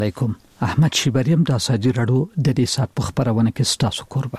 علیکم. احمد شیبریم د ازادي رادیو د دې سات په خبرونه کې ستاسو قربه.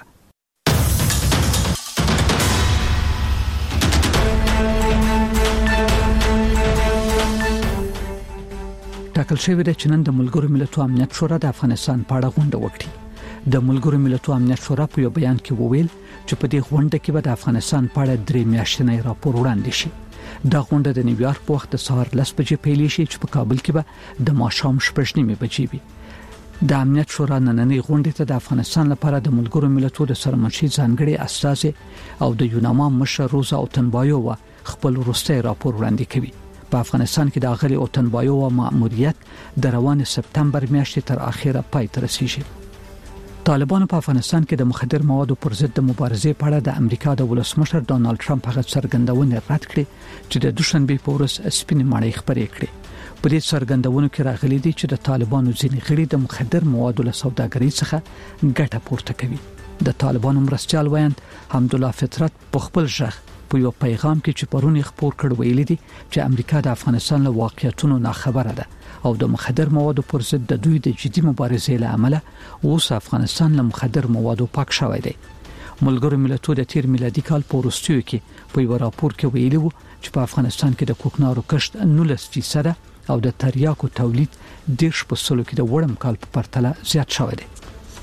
ټاکل شوی دی چې نن د ملګرو ملتونو امنیت شورا د افغانستان په اړه غونډه وکړي. د ملګرو ملتونو امنیت شورا په یو بیان کې وویل چې په دې غونډه کې به د افغانستان په اړه 3 میاشتنی راپور وړاندې شي. دا غونډه د نیویارک په وخت د سهار 10 بجې پیل شي چې په کابل کې به د ماښام 8:30 بجې وي. د امنیت شورا نننۍ غونډه ته د افغانستان لپاره د ملګرو ملتونو د سرمنشي ځانګړي استازي او د یوناما مشر روزا اوتنبایووا خپل وروستي راپور وړاندې کوي. په افغانستان کې د اغلی اوتنبایووا مأموریت د روان سپتمبر میاشتې تر اخره پای ته رسیږي. طالبانو په افغانستان کې د مخدر موادو پر ضد د مبارزې په اړه د امریکا د ولسمشر ډونالد ټرمپ هغه څرګندونه رد کړې چې د دوشنبه په ورځ سپین ماڼۍ خبرې کړې. په دې څرګندونو کې راغلي دي چې د طالبانو ځینې غړي د مخدر موادو له سوداګرۍ څخه ګټه پورته کوي. د طالبانو مرستيال وایند حمدالله فطرت په خپل ژغ په یو پیغام کې چې پرونی خبر کړ ویلي دي چې امریکا د افغانستان له واقعیتونو ناخبره ده او د مخدر موادو پر ضد د دوی د جدي مبارزې له امله اوس افغانستان له مخدر موادو پاک شوی دی. ملګرو ملتونو د تیر میلادي کال په وروستیو کې په یو راپور کې ویلي وو چې په افغانستان کې د کوکنارو کښت 19% او د تریاکو تولید 10% کې د وړم کال په پرتله زیات شوی دی.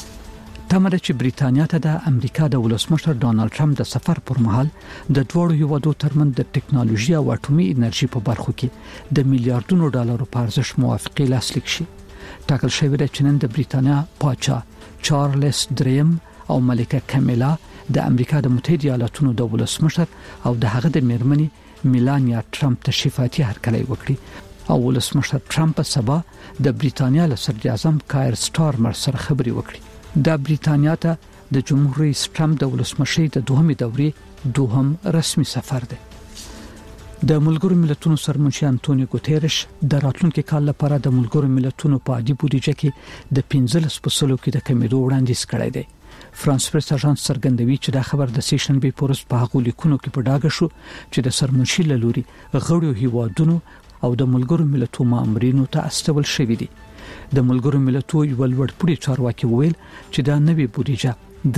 تمره چې بریتانیا ته د امریکا د ولسمشر ډونالد ټرمپ د سفر پر مهال د دوړو هیوادو ترمن د ټکنالوژي او اټومي انرژي په برخو کې د میلیارډونو ډالرو په ارزښت موافقه لاسلیک شي. ټاکل شوی دی چې نن د بریتانیا پاچا چارلز دریم او ملکه کامیلا د امریکا د متحده ایالاتونو د ولسمشر او د هغه د میرمنې میلانیا ټرمپ تشریفاتي هرکلی وکړي او ولسمشر ټرمپ سبا د بریتانیا له صدر اعظم کایر سټارمر سره خبري وکړي. د بریتانیا ته د جمهور رئیس ټرمپ د ولسمشي د دوهمې دورې دوهم رسمي سفر دی. د ملګرو ملتونو سرمنشي انټونیو ګوتيرش د راتلونکي کال لپاره د ملګرو ملتونو په عادي بودیجه کې د 15% کې د کمیدو وړاندیز کړی دی. فرانس پریس اژانس څرګندوي چې دا خبر د سیشنبه پورس په هغو لیکونو کې په ډاګه شو چې د سرمنشي لوري غړو هیوادونو او د ملګرو ملتونو مامورینو ته استول شوې دي. د ملګرو ملتونو یو لوړپوړي چارواکي ویل چې دا نوې بودیجه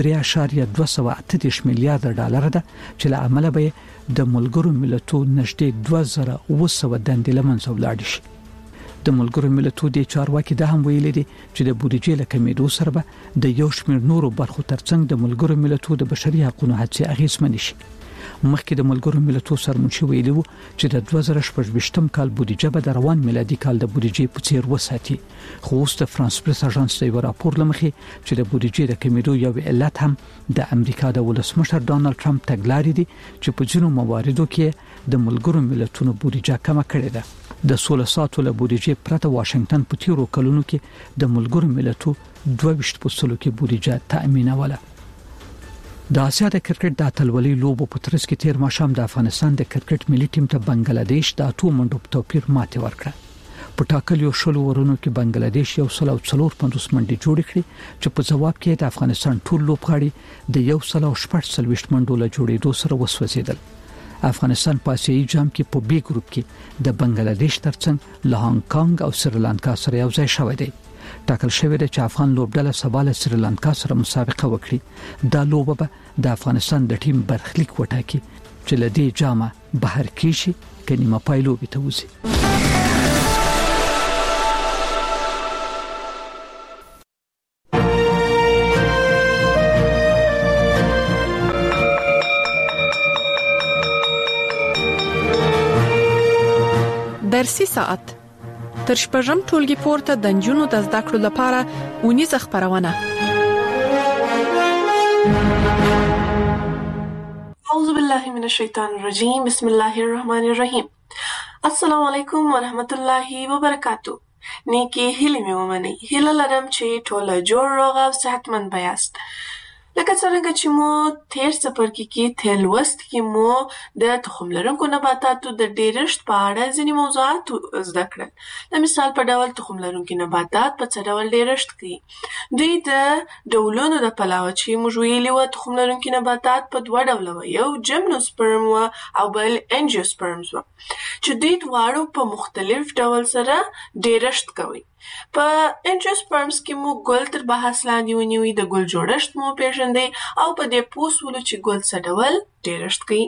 3.238 میلیارډ ډالر ده چې له عمله به د ملګرو ملتونو نږدې 2900 دندې لمنځه ولاړ شي. د ملګرو ملتونو د چارواکي دا هم ویل دي چې د بودیجې له کمیدو سره به د یو شمېر نورو برخو ترڅنګ د ملګرو ملتونو د بشري حقوقو هڅې اغیزمن شي. مخکې د ملګرو ملتونو سرمنشي ویلي وو چې د 2018 کال بودیجه به د روان میلادي کال د بودیجې په څیر وساتي. خو اوس د فرانس پریس اژانس د راپور لمخې چې د بودیجې د کمیدو یو علت هم د امریکا د ولسمشر ډونالد ټرمپ تګلارې دي چې په ځینو مواردو کې د ملګرو ملتونو بودیجه کمه کړې ده. د 16 ساعتو له بودیجې پرته واشنگټن په تیرو کلونو کې د ملګرو ملتونو 22% کې بودیجه تأمینوله. د آسیا د کرکټ د اتلولۍ لوبو په ترڅ کې تیر ماښام د افغانستان د کرکټ ملي ټیم ته بنگلاديش د 8 منډو په توپیر ماتې ورکړه. په ټاکلو شلو ورونو کې بنگلاديش یو 140 منډې جوړ کړې چې په جواب کې د افغانستان ټول لوبغاړي د 140 منډو له جوړېدو سره وسوځیدل. افغانستان په آسیایي جام کې په بي ګروپ کې د بنگلاديش ترڅنګ له هانګ کانګ او سریلانکا سره یو ځای شوی دی. ټاکل شوی دی چې افغان لوبډله سبا له سریلانکا سره مسابقه وکړي. دا لوبه به د افغانستان د ټیم برخلیک وټاکي چې له دې جامه بهر کیشي کني ما پایلو به توزي. درسي ساعت تر شپږم ټولګي پورته د نجونو د زده کړو لپاره اونیزه خبرونه. اعوذ بالله من الشیطان الرجیم بسم الله الرحمن الرحیم. السلام علیکم ورحمت الله وبرکاتہ. نیکی هیله مې ومنئ. هیله لرم چې ټول جوړ روغ او صحتمند بیاست. لکه څنګه چې مو تیر څپرکي کې تلوست کې مو د تخم لرونکو نباتاتو د ډیرښت په اړه ځینې موضوعات زده کړل. د مثال په ډول تخم لرونکي نباتات په څه ډول ډیرښت کوي. دوی د ډولونو د پلوه چې موږ ویلي وو تخم لرونکي نباتات په دوه ډوله وو، یو جمنوسپرم و او بل انجیوسپرمز و، چې دوی دواړو په مختلف ډول سره ډیرښت کوي. په انجیوسپرمز کې مو ګل تر بحث لاندې ونیوي، د ګل جوړښت مو پیژندئ او په دې پوه سولو چې ګل څه ډول ډیرښت کوي.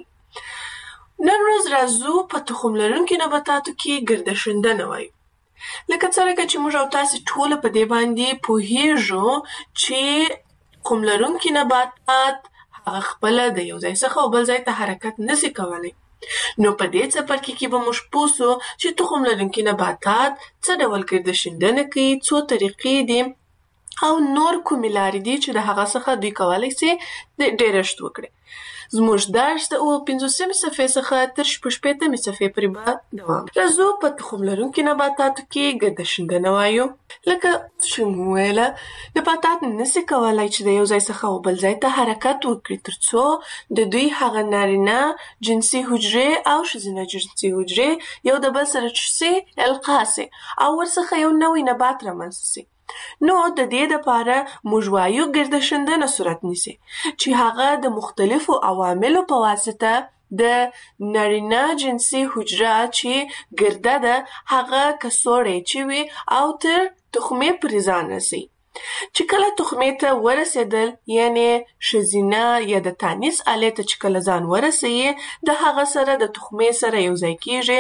نن ورځ راځو په تخم لرونکي نباتاتو کې ګرده شیندنه وایو. لکه څرنګه چې موږ او تاسې ټوله په دې باندې پوهیږو چې تخم لرونکي نباتات هغه خپله د یو ځای څخه بل ځای ته حرکت نشي کولی. نو په دې څپرکي کې به موږ پوه سو چې تخم لرونکي نباتات څه ډول ګرده شیندنه کوي، څو طریقې دي او نور کومې لارې دي چې د هغه څخه دوی کولی سي ډیرښت وکړي. زموږ درس د 50 صفحې څخه تر 60 صفحې پورې به دوام. راځو په تخم لرونکي نباتاتو کې ګرده شیندنه وایو. لکه چې مو ویله، نباتات نشي کولی چې د یو ځای څخه بل ځای ته حرکت وکړي ترڅو د دوی هغه نارینه جنسي حجرې او ښځینه جنسي حجرې یو د بل سره چسي القا سي او ورڅخه یو نوی نبات رامنځته سي. نو د دې لپاره موږ وایو ګرده شیندنه صورت نیسي چې هغه د مختلفو عواملو په واسطه د نارینه جنسي حجره چې ګرده ده هغه کڅوړی چوي او تر تخمې پورې ځان رسوي. چې کله تخمې ته ورسېدل، یعنی ښځینه یا د تانیث آلې ته چې کله ځان ورسوي، د هغه سره د تخمې سره یو ځای کیږي.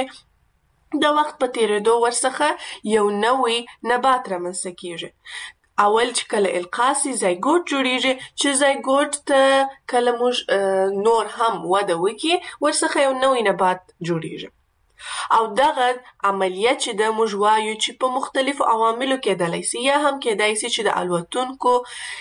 د وخت په تیریدو ورڅخه یو نوی نبات رامنځته کیږي. اول چې کله القا سي زایګوټ جوړیږي، چې زایګوټ ته کله موږ نور هم وده وکړي ورڅخه یو نوی نبات جوړیږي. او دغه عملیه چې د موږ وایو چې په مختلفو عواملو کېدلی سي، یا هم کېدای سي چې د الوتونکو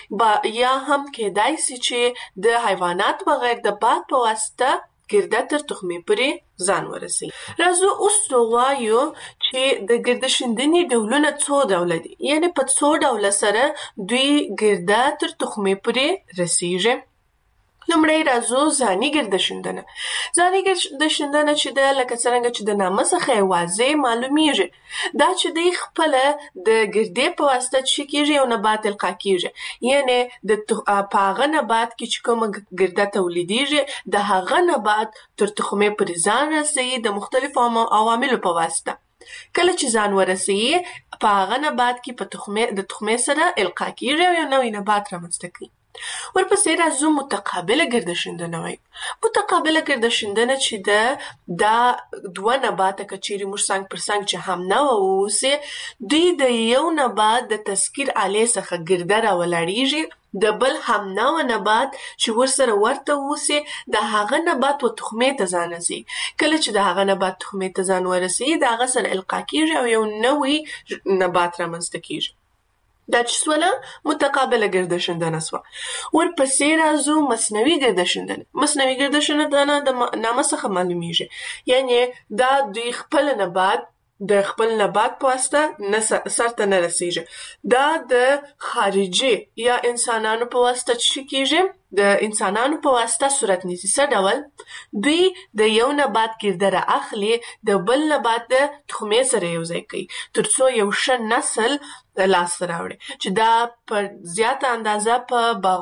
یا هم کېدای سي چې د حیوانات بغیر د باد په واسطه ګرده تر تخمې پورې ځان ورسوي. راځو اوس ووایو چې د ګرده شیندنې ډولونه څو ډوله دي، یعنی په څو ډوله سره دوی ګرده تر تخمې پورې رسیږي. لومړی راځو ځاني ګرده شیندنه. ځاني ګرده شیندنه چې ده لکه څرنګه چې د نامه څخه یې واضح معلومیږي، دا چې دوی خپله د ګردې په واسطه چې کیږي یو نبات القا کیږي، یعنی په هغه نبات کې چې کومه ګرده تولیدیږي د هغه نبات تر تخمې پورې ځان رسوي د مختلفو عواملو په واسطه. کله چې ځان ورسوي په هغه نبات کې د تخمې سره القا کیږي او یو نوی نبات رامنځته کوي. ورپسې راځو متقابله ګرده شیندنه وایو. متقابله ګرده شیندنه چې ده دا دوه نباته که چیرې موږ څنګ پر څنګ چې هم نوع واوسي، دوی د یو نبات د تذکیر آلې څخه ګرده راولاړیږي، د بل هم نوع نبات چې ورسره ورته اوسي د هغه نبات و تخمې ته ځان رسوي. کله چې د هغه نبات تخمې ته ځان ورسوي د هغه سره القا کیږي او یو نوی نبات رامنځته کیږي. دا چې سوله متقابله ګرده شیندنه سوه. ورپسې راځو مصنوعي ګرده شیندنه. مصنوعي ګرده شیندنه د نامه څخه معلومیږي، یعنی دا دوی خپل نبات د خپل نبات په واسطه سرته نه رسیږي. دا د خارجي یا انسانانو په واسطه چې کیږي، د انسانانو په واسطه صورت نیسي. څه ډول؟ دوی د یو نبات ګرده را اخلي، د بل نبات د تخمې سره یو ځای کوي ترڅو یو ښه نسل لاسته راوړي، چې دا په زیاته اندازه په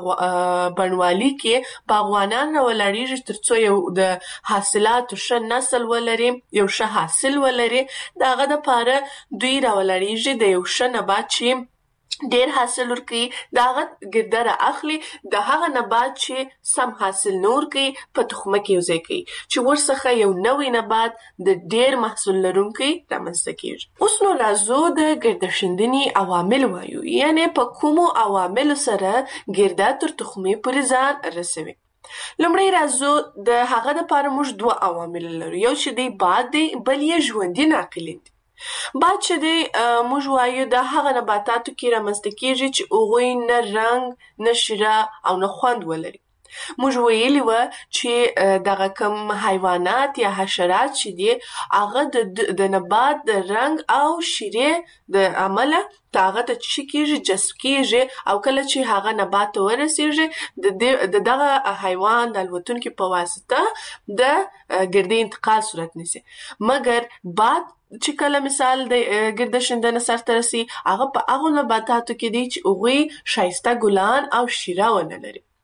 بڼوالي کې باغوانان راولاړیږي ترڅو یو د حاصلاتو ښه نسل ولري، یو ښه حاصل ولري. د هغه دپاره دوی راولاړیږي د یو ښه نبات چې ډیر حاصل ورکوي، د هغه ګرده را اخلي، د هغه نبات چې سم حاصل نه ورکوي په تخمه کې یو ځای کوي، چې ورڅخه یو نوی نبات د ډیر محصول لرونکی رامنځته کیږي. اوس نو راځو د ګرده شیندنې عوامل وایو، یعنی په کومو عواملو سره ګرده تر تخمې پورې ځان رسوي. لومړی راځو د هغه دپاره موږ دوه عوامل لرو، یو چې دی باد دی، بل یې ژوندي ناقلین دي. باد چې دی موږ وایو د هغه نباتاتو کې رامنځته کیږي چې هغوی نه رنګ، نه شیره او نه خوند ولري. موږ ویلي وه چې دغه کوم حیوانات یا حشرات چې دي هغه د نبات د رنګ او شیرې د عمله هغه ته څه کیږي، جذب کیږي، او کله چې هغه نبات ته ورسیږي د دغه حیوان د الوتونکي په واسطه د ګردې انتقال صورت نیسي. مګر باد چې کله مثال د ګرده شیندنه سرته رسي، هغه په هغو نباتاتو کې دی چې هغوی ښایسته ګلان او شیره ونه لري.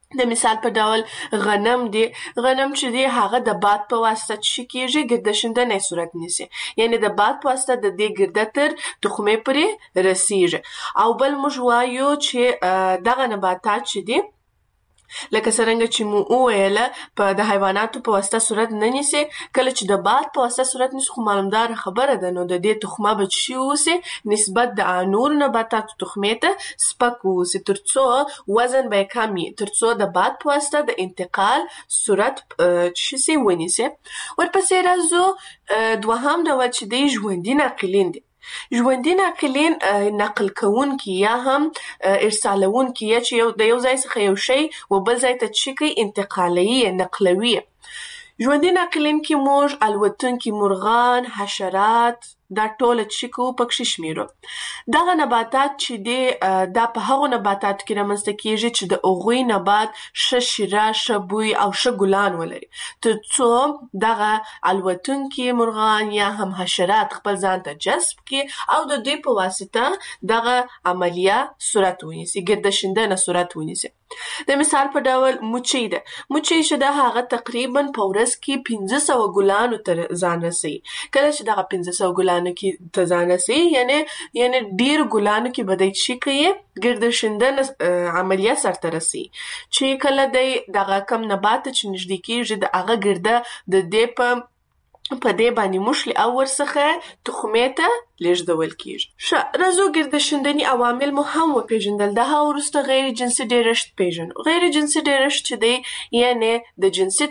د مثال په ډول غنم چې دی هغه د باد په واسطه څه کیږي ګردشندنې صورت نیسي، یعنی د باد په واسطه د دې ګرده تر تخمې پورې رسیږي. او بل موږ وایو چې دغه نباتات چې دي لکه څرنګه چې مو وویله په د حیواناتو په واسطه صورت نه نیسي، کله چې د باد په واسطه صورت نیسي خو معلومداره خبره ده، نو د دې تخمه به څه اوسي نسبت د نورو نباتاتو تخمې ته سپک اوسي، ترڅو وزن به یې کم وي، ترڅو د باد په واسطه د انتقال صورت څه ونیسي. ورپسې راځو دوهم ډول چې دی ژوندي ناقلین دي. ژوندي ناقلین نقل کوونکي یا هم ارسالونکي یا چې د یو ځای څخه یو شی و بل ځای ته څه کوي انتقالوي نقلوي. ژوندي ناقلین کې موږ الوتونکي مرغان، حشرات دا ټول چې کو پکې شمیرو. دغه نباتات چې دی دا په هغو نباتاتو کې رامنځته کیږي چې د هغوی نبات ښه شیره، ښه بوی او ښه ګلان ولري، ترڅو دغه الوتونکي مرغان یا هم حشرات خپل ځان ته جذب کړي او د دوی په واسطه دغه عملیه صورت ونیسي، ګردشندنه صورت ونیسي. د مثال په ډول مچۍ ده. مچۍ چې ده هغه تقریبا په ورځ کې 1500 ګلانو ته ځان رسوي. کله چې دغه 1500 ګلانو کې ته ځان رسوي یعنی ډیر ګلانو کې به دی څه کوي ګردشندنه عملیه سرته رسوي، چې کله دی دغه کم نبات چې نږدې کېږي د هغه ګرده د دې په دې باندې موشلي او ورڅخه تخمې ته لیږدول کیږي. راځو ګردشندني عوامل مو هم وپیژندل. د هغه وروسته غیر جنسي ډیرښت پیژنو. غیر جنسي ډیرښت چې دی یعنی د جنسي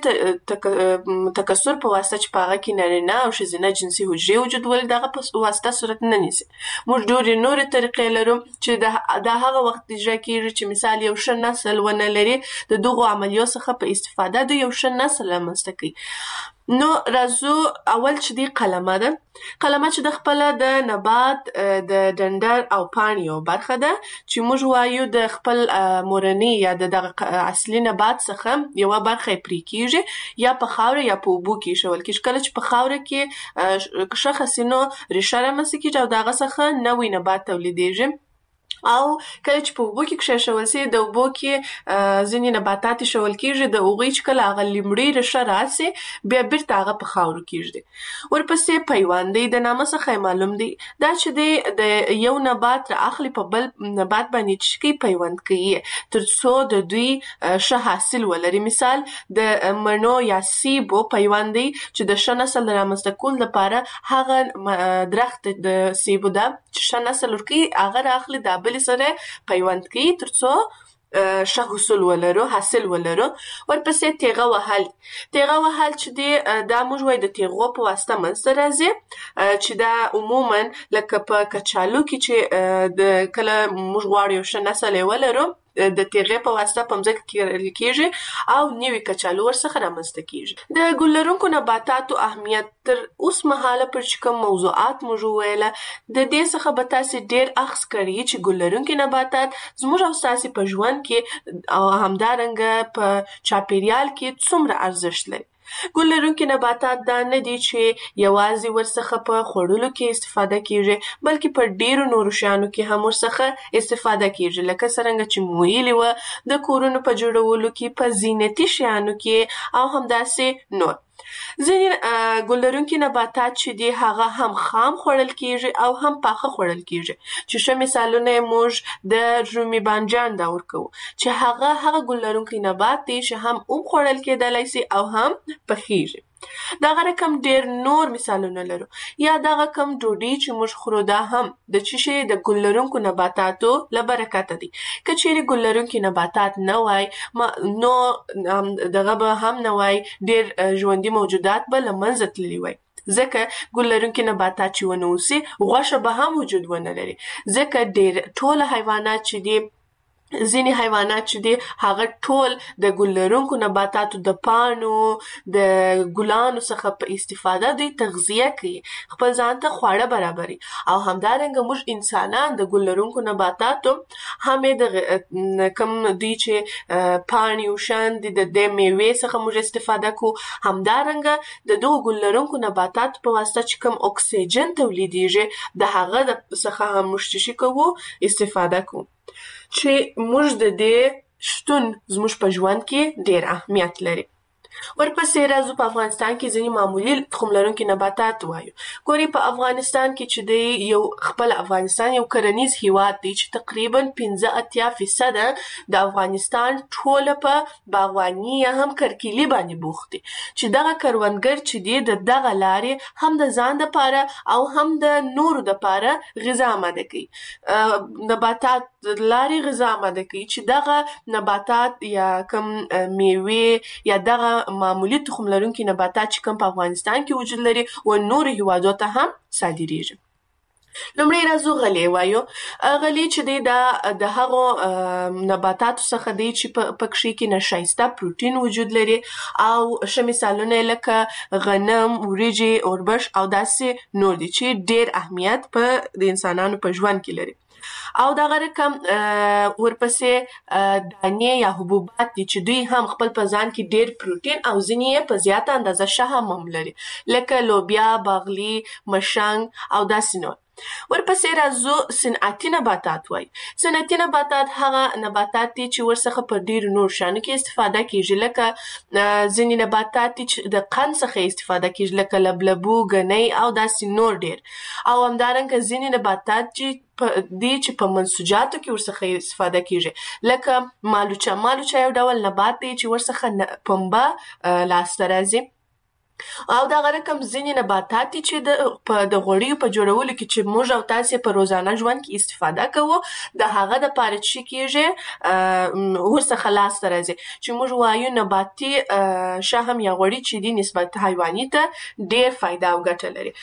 تکثر په واسطه چې په هغه کې نارینه او ښځینه جنسي حجرې وجود ولري دغه په واسطه صورت نه نیسي. موږ ډېرې نورې طریقې لرو چې د هغه وخت اجرا کیږي چې مثال یو ښه نسل ونه لري، د دغو عملیو څخه په استفاده د یو ښه نسل رامنځته کوي. نو راځو اول چې دی قلمه ده. قلمه چې د خپله د نبات د ډنډر او پاڼې یو برخه ده چې موږ وایو د خپل مورني یا دغه اصلي نبات څخه یوه برخه یې پرې کیږي، یا په خاوره یا په اوبو کې ایښول کیږي. کله چې په خاوره کې ښه خسینو ریښه رامنځته کیږي او د هغه څخه نوی نبات تولیدیږي، او کله چې په اوبو کې کېښول سي د اوبو کې ځینې نباتات ایښول کیږي، د هغوی چې کله هغه لومړۍ ریښه راسي بیا بیرته هغه په خاورو کېږدي. ورپسې پیوندی د نامه څخه معلوم دی دا چې دی د یو نبات را اخلي په بل نبات باندې چې کوي پیوند کوي ترڅو د دوی ښه حاصل ولري. مثال د مڼو یا سیبو پیوندی چې د ښه نسل رامنځته کولو لپاره هغه درخت د سیبو ده چې ښه نسل ورکوي هغه را اخلي د بل سره پیوند کوي ترڅو ښه حاصل ولرو. ورپسې تیغه وهل. تیغه وهل چې دی دا موږ وایو د تیغو په واسطه منځته راځي، چې دا عموما لکه په کچالو کې چې کله موږ غواړو یو ښه نسل یې ولرو د تیغې په واسطه په مځکه کې کرل کیږي او نوي کچالو ورڅخه رامنځته کیږي. د ګل لرونکو نباتاتو اهمیت تر اوس مهاله پر چې کوم موضوعات موږ وویله د دې څخه به تاسې ډېر اخذ کړي چې ګل لرونکي نباتات زموږ او ستاسې په ژوند کې او همدارنګه په چاپیریال کې څومره ارزښت لري. ګل لرونکي نباتات دا نه دي چې یوازې ورڅخه په خوړلو کې استفاده کیږي، بلکې په ډیرو نورو شیانو کې هم ورڅخه استفاده کیږي، لکه څرنګه چې مو ویلي وه د کورونو په جوړولو کې، په زینتي شیانو کې او همداسې نور. ځینې ګل لرونکي نباتات چې دي هغه هم خام خوړل کیږي او هم پاخه خوړل کیږي، چې ښه مثالونه یې موږ د رومي بانجان دا ورکوو چې هغه ګل لرونکی نبات دی چې هم خوړل کېدلی سي او هم پخیږي. دغه رقم ډېر نور مثالونه لرو. یا دغه کم ډوډۍ چې موږ خورو دا هم د څه شي د ګل لرونکو نباتاتو له برکته دي. که چیرې ګل لرونکي نباتات نه وای نو دغه به هم نه وای، ډېر ژوندي موجودات به له منځه تللي وای. ځکه ګل لرونکي نباتات چې ونه اوسي غوښه به هم وجود ونه لري، ځکه ډېر ټوله حیوانات چې دي ځینې حیوانات چې دي هغه ټول د ګل لرونکو نباتاتو د پاڼو د ګلانو څخه په استفاده دوی تغذیه کوي، خپل ځان ته خواړه برابري. او همدارنګه موږ انسانان د ګل لرونکو نباتاتو هم د کم دوی چې پاڼې او شان دي د دې میوې څخه موږ استفاده کوو، همدارنګه د دغو ګل لرونکو نباتاتو په واسطه چې کوم اکسیجن تولیدیږي د هغه څخه هم موږ څه کوو استفاده کوو، چې موږ د دې شتون زموږ په ژوند کې ډېر اهمیت لري. ورپسې راځو په افغانستان کې ځینې معمولي تخم لرونکي نباتات وایو. ګوري په افغانستان کې چې دی یو خپل افغانستان یو کرنیز هیواد دی چې تقریبا 85% د افغانستان ټوله په باغواني یا هم کرکیلي باندې بوخت دي چې دغه کروندګر چې دی د دغه لارې هم د ځان دپاره او هم د نورو دپاره غذا آماده کوي. نباتات لارې غذا آماده کوي چې دغه نباتات یا کوم میوې یا دغه معمولی تخم لرونکي نباتات چې کوم په افغانستان کې وجود لري و نورو هیوادو ته هم صادریږي. لومړی راځو غلې وایو. غلې چې دی د هغو نباتاتو څخه دی چې په کښې کې نشایسته پروټین وجود لري او ښه مثالونه لکه غنم، وریجې، اوربش او داسې نور دي چې ډېر اهمیت په د انسانانو په ژوند کې لري. او دغه رقم ورپسې دانې یا حبوبات دي چې دوی هم خپل په ځان کې ډېر پروټین او ځینې یې په زیاته اندازه شحم هم لري لکه لوبیا، باغلي، مشنګ او داسې نور. ورپسې راځو صنعتي نباتات وایي. صنعتي نباتات هغه نباتات دي چې ورڅخه په ډېرو نور شیانو کې استفاده کیږي لکه ځینې نباتات دي چې د قند څخه استفاده کیږي لکه لبلبو، ګنۍ او داسې نور ډېر. او همدارنګه ځینې نباتات دي چې په منسوجاتو کې ورڅخه استفاده کیږي لکه مالوچه. مالوچه یو ډول نبات دی چې ورڅخه پنبه لاسته راځي. او دغه رقم ځینې نباتات دي چې د غوړیو په جوړولو کې چې موږ او تاسې په روزانه ژوند کې استفاده کوو د هغه دپاره چې کیږي ورڅخه لاسته راځي چې موږ وایو نباتي شحم یا غوړي چې دي نسبت حیواني ته ډېر فایده او ګټه لري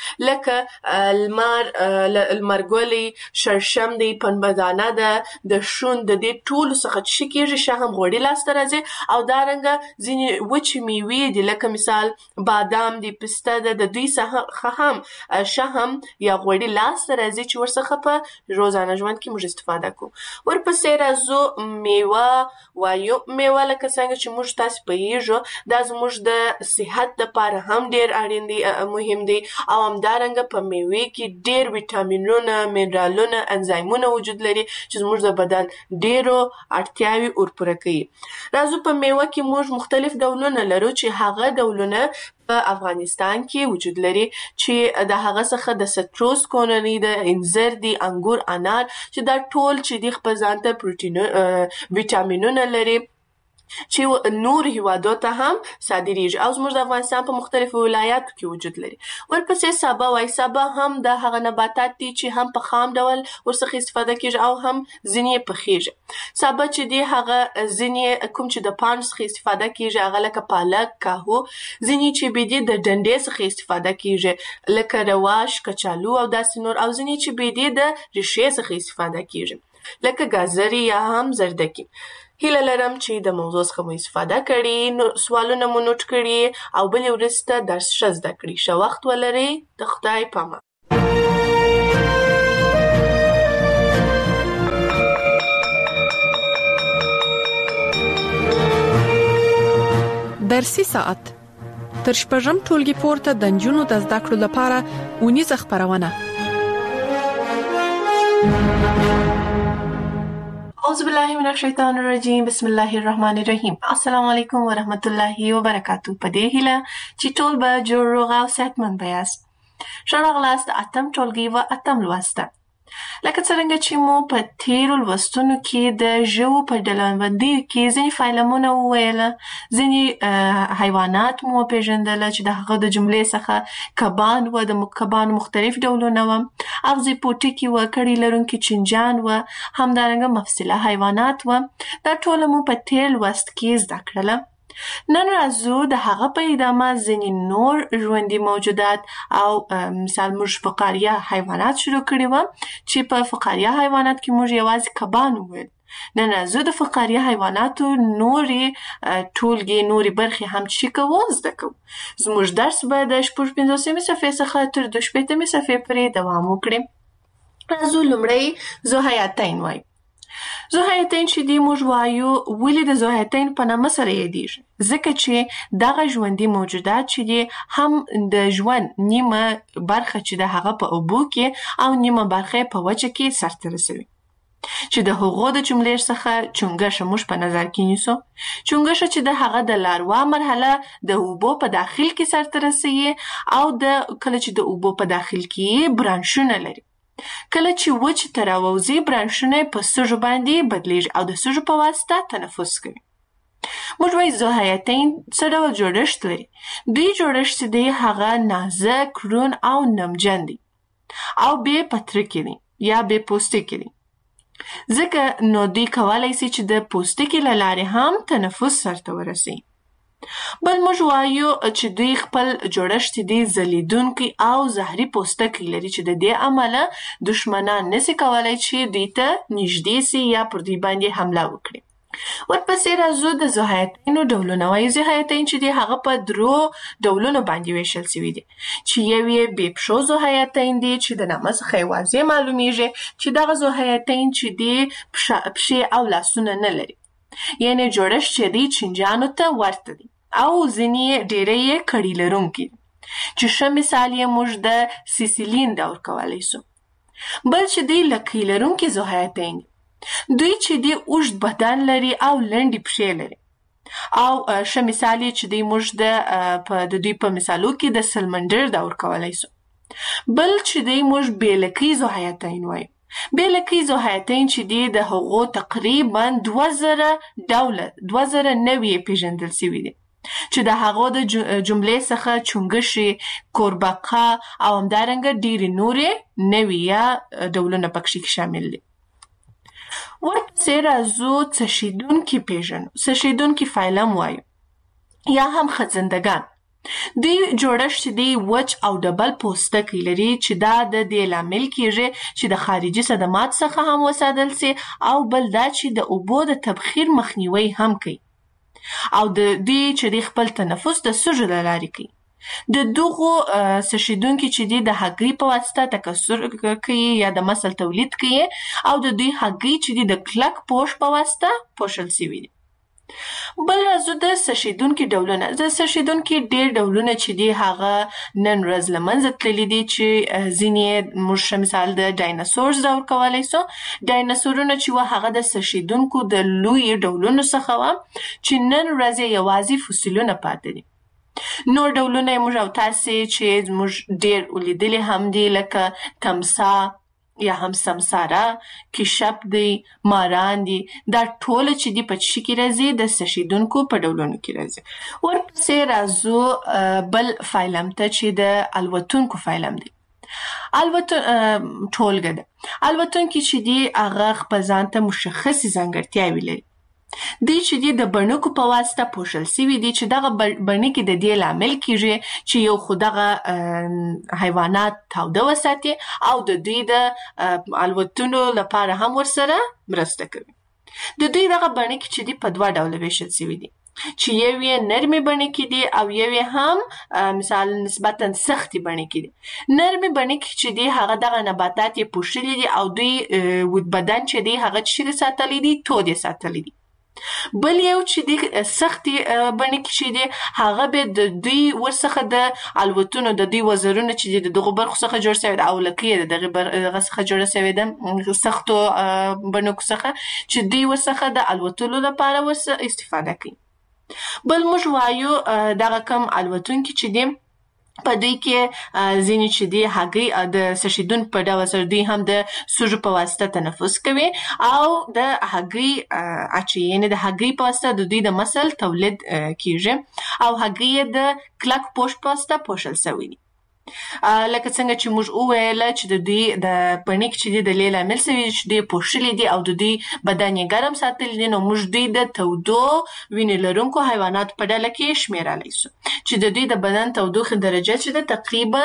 لکه لمرګلي، شړشم دی، پنبهدانه ده، د شون د دې ټولو څخه چې کیږي شحم غوړي لاسته راځي. او دارنګه ځینې وچې میوې دي لکه مثال بادام دی، پسته ده، د دوی څخه هم شحم یا غوړي لاسته راځي چې ورڅخه په روزانه ژوند کې موږ استفاده کوو. ورپسې راځو میوه وایو. میوه لکه څنګه چې موږ تاسې پوهیږو دا زموږ د صحت دپاره هم ډېر اړین دی، مهم دی. او همدارنګه په میوې کې ډېر ویټامینونه، منرالونه، انزایمونه وجود لري چې زموږ د بدن ډېرو اړتیاوې ورپوره کوي. راځو په میوه کې موږ مختلف ډولونه لرو چې هغه ډولونه په افغانستان کې وجود لري چې د هغه څخه د سټروس کورنۍ د انځر دي، انګور، انار چې دا ټول چې دي خپل ځان ته ویټامینونه لري چې نور هیوادو ته هم صادریږي او زموږ د افغانستان په مختلفو ولایاتو کې وجود لري. ورپسې سابه وایي. سابه هم د هغه نباتات دي چې هم په خام ډول ورڅخه استفاده کیږي او هم ځینې یې پخیږي. سابه چې دي هغه ځینې کوم چې د پاڼو څخه استفاده کیږي هغه لکه پالک، کاهو، ځینې چې بې دي د ډنډې څخه استفاده کیږي لکه رواش، کچالو او داسې نور. او ځینې چې بې دي د ریښې څخه استفاده کیږي لکه ګازرې یا هم زردکي. هیله لرم چې د موضوع څخه مو استفاده کړي، سوالونه مو نوټ کړي او بلې ورځ ته درس ښه زده کړي. ښه وخت ولرئ. د خدای په امان. درسي ساعت تر شپږم ټولګي پورته د نجونو د زده کړو لپاره اونیزه خپرونه. اعوذ بالله من الشیطان الرجیم. بسم الله الرحمن الرحیم. السلام علیکم ورحمت الله وبرکاتو. په دې هیله چې ټول به جوړ روغ او صحتمند یاست. ښه راغلاست اتم ټولګي و اتم لوست. لکه څرنګه چې مو په تیرو لوستونو کې د ژوو په ډلبندۍ کې ځینې فعلمونه وویل، ځینې حیوانات مو وپېژندله چې د هغه د جملې څخه کبان و، د کبانو مختلف ډولونه و، اغزي پوټکي و، کړي لرونکي چینجان و، همدارنګه مفصله حیوانات و. دا ټوله مو په تیر لوست کې زده کړله. نن راځو د هغه په ادامه ځینې نور ژوندي موجودات او مثال موږ فقاریه حیوانات شروع کړي و چې په فقاریه حیوانات کې موږ یوازې کبان وویل. نن راځو د فقاریه حیواناتو نورې ټولګې نورې برخې هم چې کوو زده کوو. زموږ درس به د 55 صفحې څخه تر 260 صفحې پورې دوام وکړي. راځو لومړی ذوحیاتین وایو. ذوحیاتین چې دی موږ وایو ولې د ذوحیاتین په نامه سره یادیږي؟ ځکه چې دغه ژوندي موجودات چې دی هم د ژوند نیمه برخه چې د هغه په اوبو کې او نیمه برخه په وچه کې سرته رسوي. چې د هغو د جملې څخه چونګښه موږ په نظر کې نیسو. چونګښه چې د هغه د لاروا مرحله د اوبو په داخل کې سرته رسوي او کله چې د اوبو په داخل کې برانشونه لري. کله چې وچ ته راووځي برانشونه په سږو باندې بدلیږي او د سږو په واسطه تنفس کوي. موږ وایي ذوحیاتین څه ډول جوړښت لري. دوی جوړښت چې دی هغه نازک، روڼ او نمجن دی او بې پترکې دی یا بې پوستکې دی. ځکه نو دوی کولی سي چې د پوستکي له لارې هم تنفس سرته ورسوي. بل موږ وایو چې دوی خپل جوړښت دی ځلیدونکی او زهري پوستکی لري چې د دې امله دشمنان نسي کولی چې دوی ته نږدې سي یا پر دوی باندې حمله وکړي. ورپسې راځو د ذوحیاتینو ډولونه. وایي ذوحیاتین چې دی هغه په 3 ډولونو باندې ویشل سوي دي چې یو یې بې پښو ذوحیاتین دي چې د نامه څخه یې واضح معلومیږي چې دغه ذوحیاتین چې دی پښې او لاسونه نه لري، یعنې جوړښت چې دی چینجیانو ته ورته دی او ځینې ډېری یې کړي لرونکي دي چې ښه مثال یې موږ د سیسیلین دور کولی سو. بل چې دی لکۍ لرونکي ذوحیاتین دي. دوی چې دی اوږد بدن لري او لنډې پښې لري او ښه مثال یې چې دی موږ د دوی په مثالو کې د سلمندر دور کولی سو. بل چې دی موږ بې لکۍ ذوحیاتین وایو. بې لکۍ ذوحیاتین چې دی د هغو تقریبا 2000 نوعې پیژندل سوي دي چې د هغو د جملې څخه چونګښې، کوربقه او همدارنګه ډېرې نورې نوعې یا ډولونه پکښې شامل دي. ورپسې راځو څشیدونکي پیژنو. څشیدونکي فایلم وایو یا هم خزندګان. دوی جوړښت دی وچ او ډبل پوستکی لري چې دا د دې لامل کیږي چې د خارجي صدمات څخه هم وساتل سي او بل دا چې د اوبو د تبخیر مخنیوي هم کوي او د دوی چې دی خپل تنفس د سږو له لارې کوي. د دغو څشیدونکي چې دی د هګۍ په واسطه تکثر کوي یا د مسل تولید کوي او د دوی هګۍ چې دی د کلک پوښ په واسطه پوښل سوي دي. بل راځو د څشیدونکي ډولونه. د څشیدونکي ډېر ډولونه چې دی هغه نن ورځ له منځه تللي دي چې ځینې موږ مثال د ډایناسورز دور کولی سو. ډایناسورونه چې وه هغه د څشیدونکو د لویو ډولونو څخه وه چې نن ورځ یوازې فوسیلونه پاتې دي. نور ډولونه موږ او تاسې چې موږ ډېر ولیدلي هم دي لکه تمسا یا هم سمساره، کیشپ دی، ماران دي. دا ټوله چې دی په چی کې راځي د څشیدونکو په ډولونو کې راځي. ورپسې راځو بل فایلم ته چې د الوتونکو فایلم دی. ټولګه ده. الوتونکي چې دی هغه خپل ځان ته مشخصې ځانګړتیاوې لري. دوی چې دی د بڼکو په واسطه پوښل سوي دي چې دغه بڼکې د دې لامل کیږي چې یو خو دغه حیوانات تاوده وساتي او د دوی د الوتنو لپاره هم ورسره مرسته کوي. د دوی دغه بڼکې چې دی په 2 ډوله ویشل سوي دي چې یو یې نرمې بڼکې دي او یو یې هم مثال نسبتا سختې بڼکې دي. نرمې بڼکې چې دی هغه دغه نباتات یې پوښلي دي او دوی بدن چې دی هغه چیرې ساتلی دي، تود یې ساتلی دي. بل یو چې دی سختې بڼکې چې دی هغه به د دوی ورڅخه د الوتنو د دوی وزرونه چې دی د دغو برخو څخه جوړ سوی ده او لکۍ یې د دغه څخه جوړه سوې ده سختو بڼکو څخه چې دوی ورڅخه د الوتلو لپاره ورڅخه استفاده کوي. بل موږ وایو دغه کم الوتونکي چې دی په دوی کې ځینې چې دی هګۍ د څشیدونکو په ډول سره دوی هم د سږو په واسطه تنفس کوي او د هګۍ اچوي، یعنې د هګۍ په واسطه د دوی د مسل تولید کیږي او هګۍ یې د کلک پوښ په واسطه پوښل سوي دي. لکه څنګه چې موږ وویله چې د دوی د بڼکې چې دی د دې لامل سوي چې دوی پوښلي دي او د دوی بدن یې ګرم ساتلی دي، نو موږ دوی د تودو وینې لرونکو حیواناتو په ډله کې شمیرلی سو چې د دوی د بدن تودوخې درجه چې ده تقریبا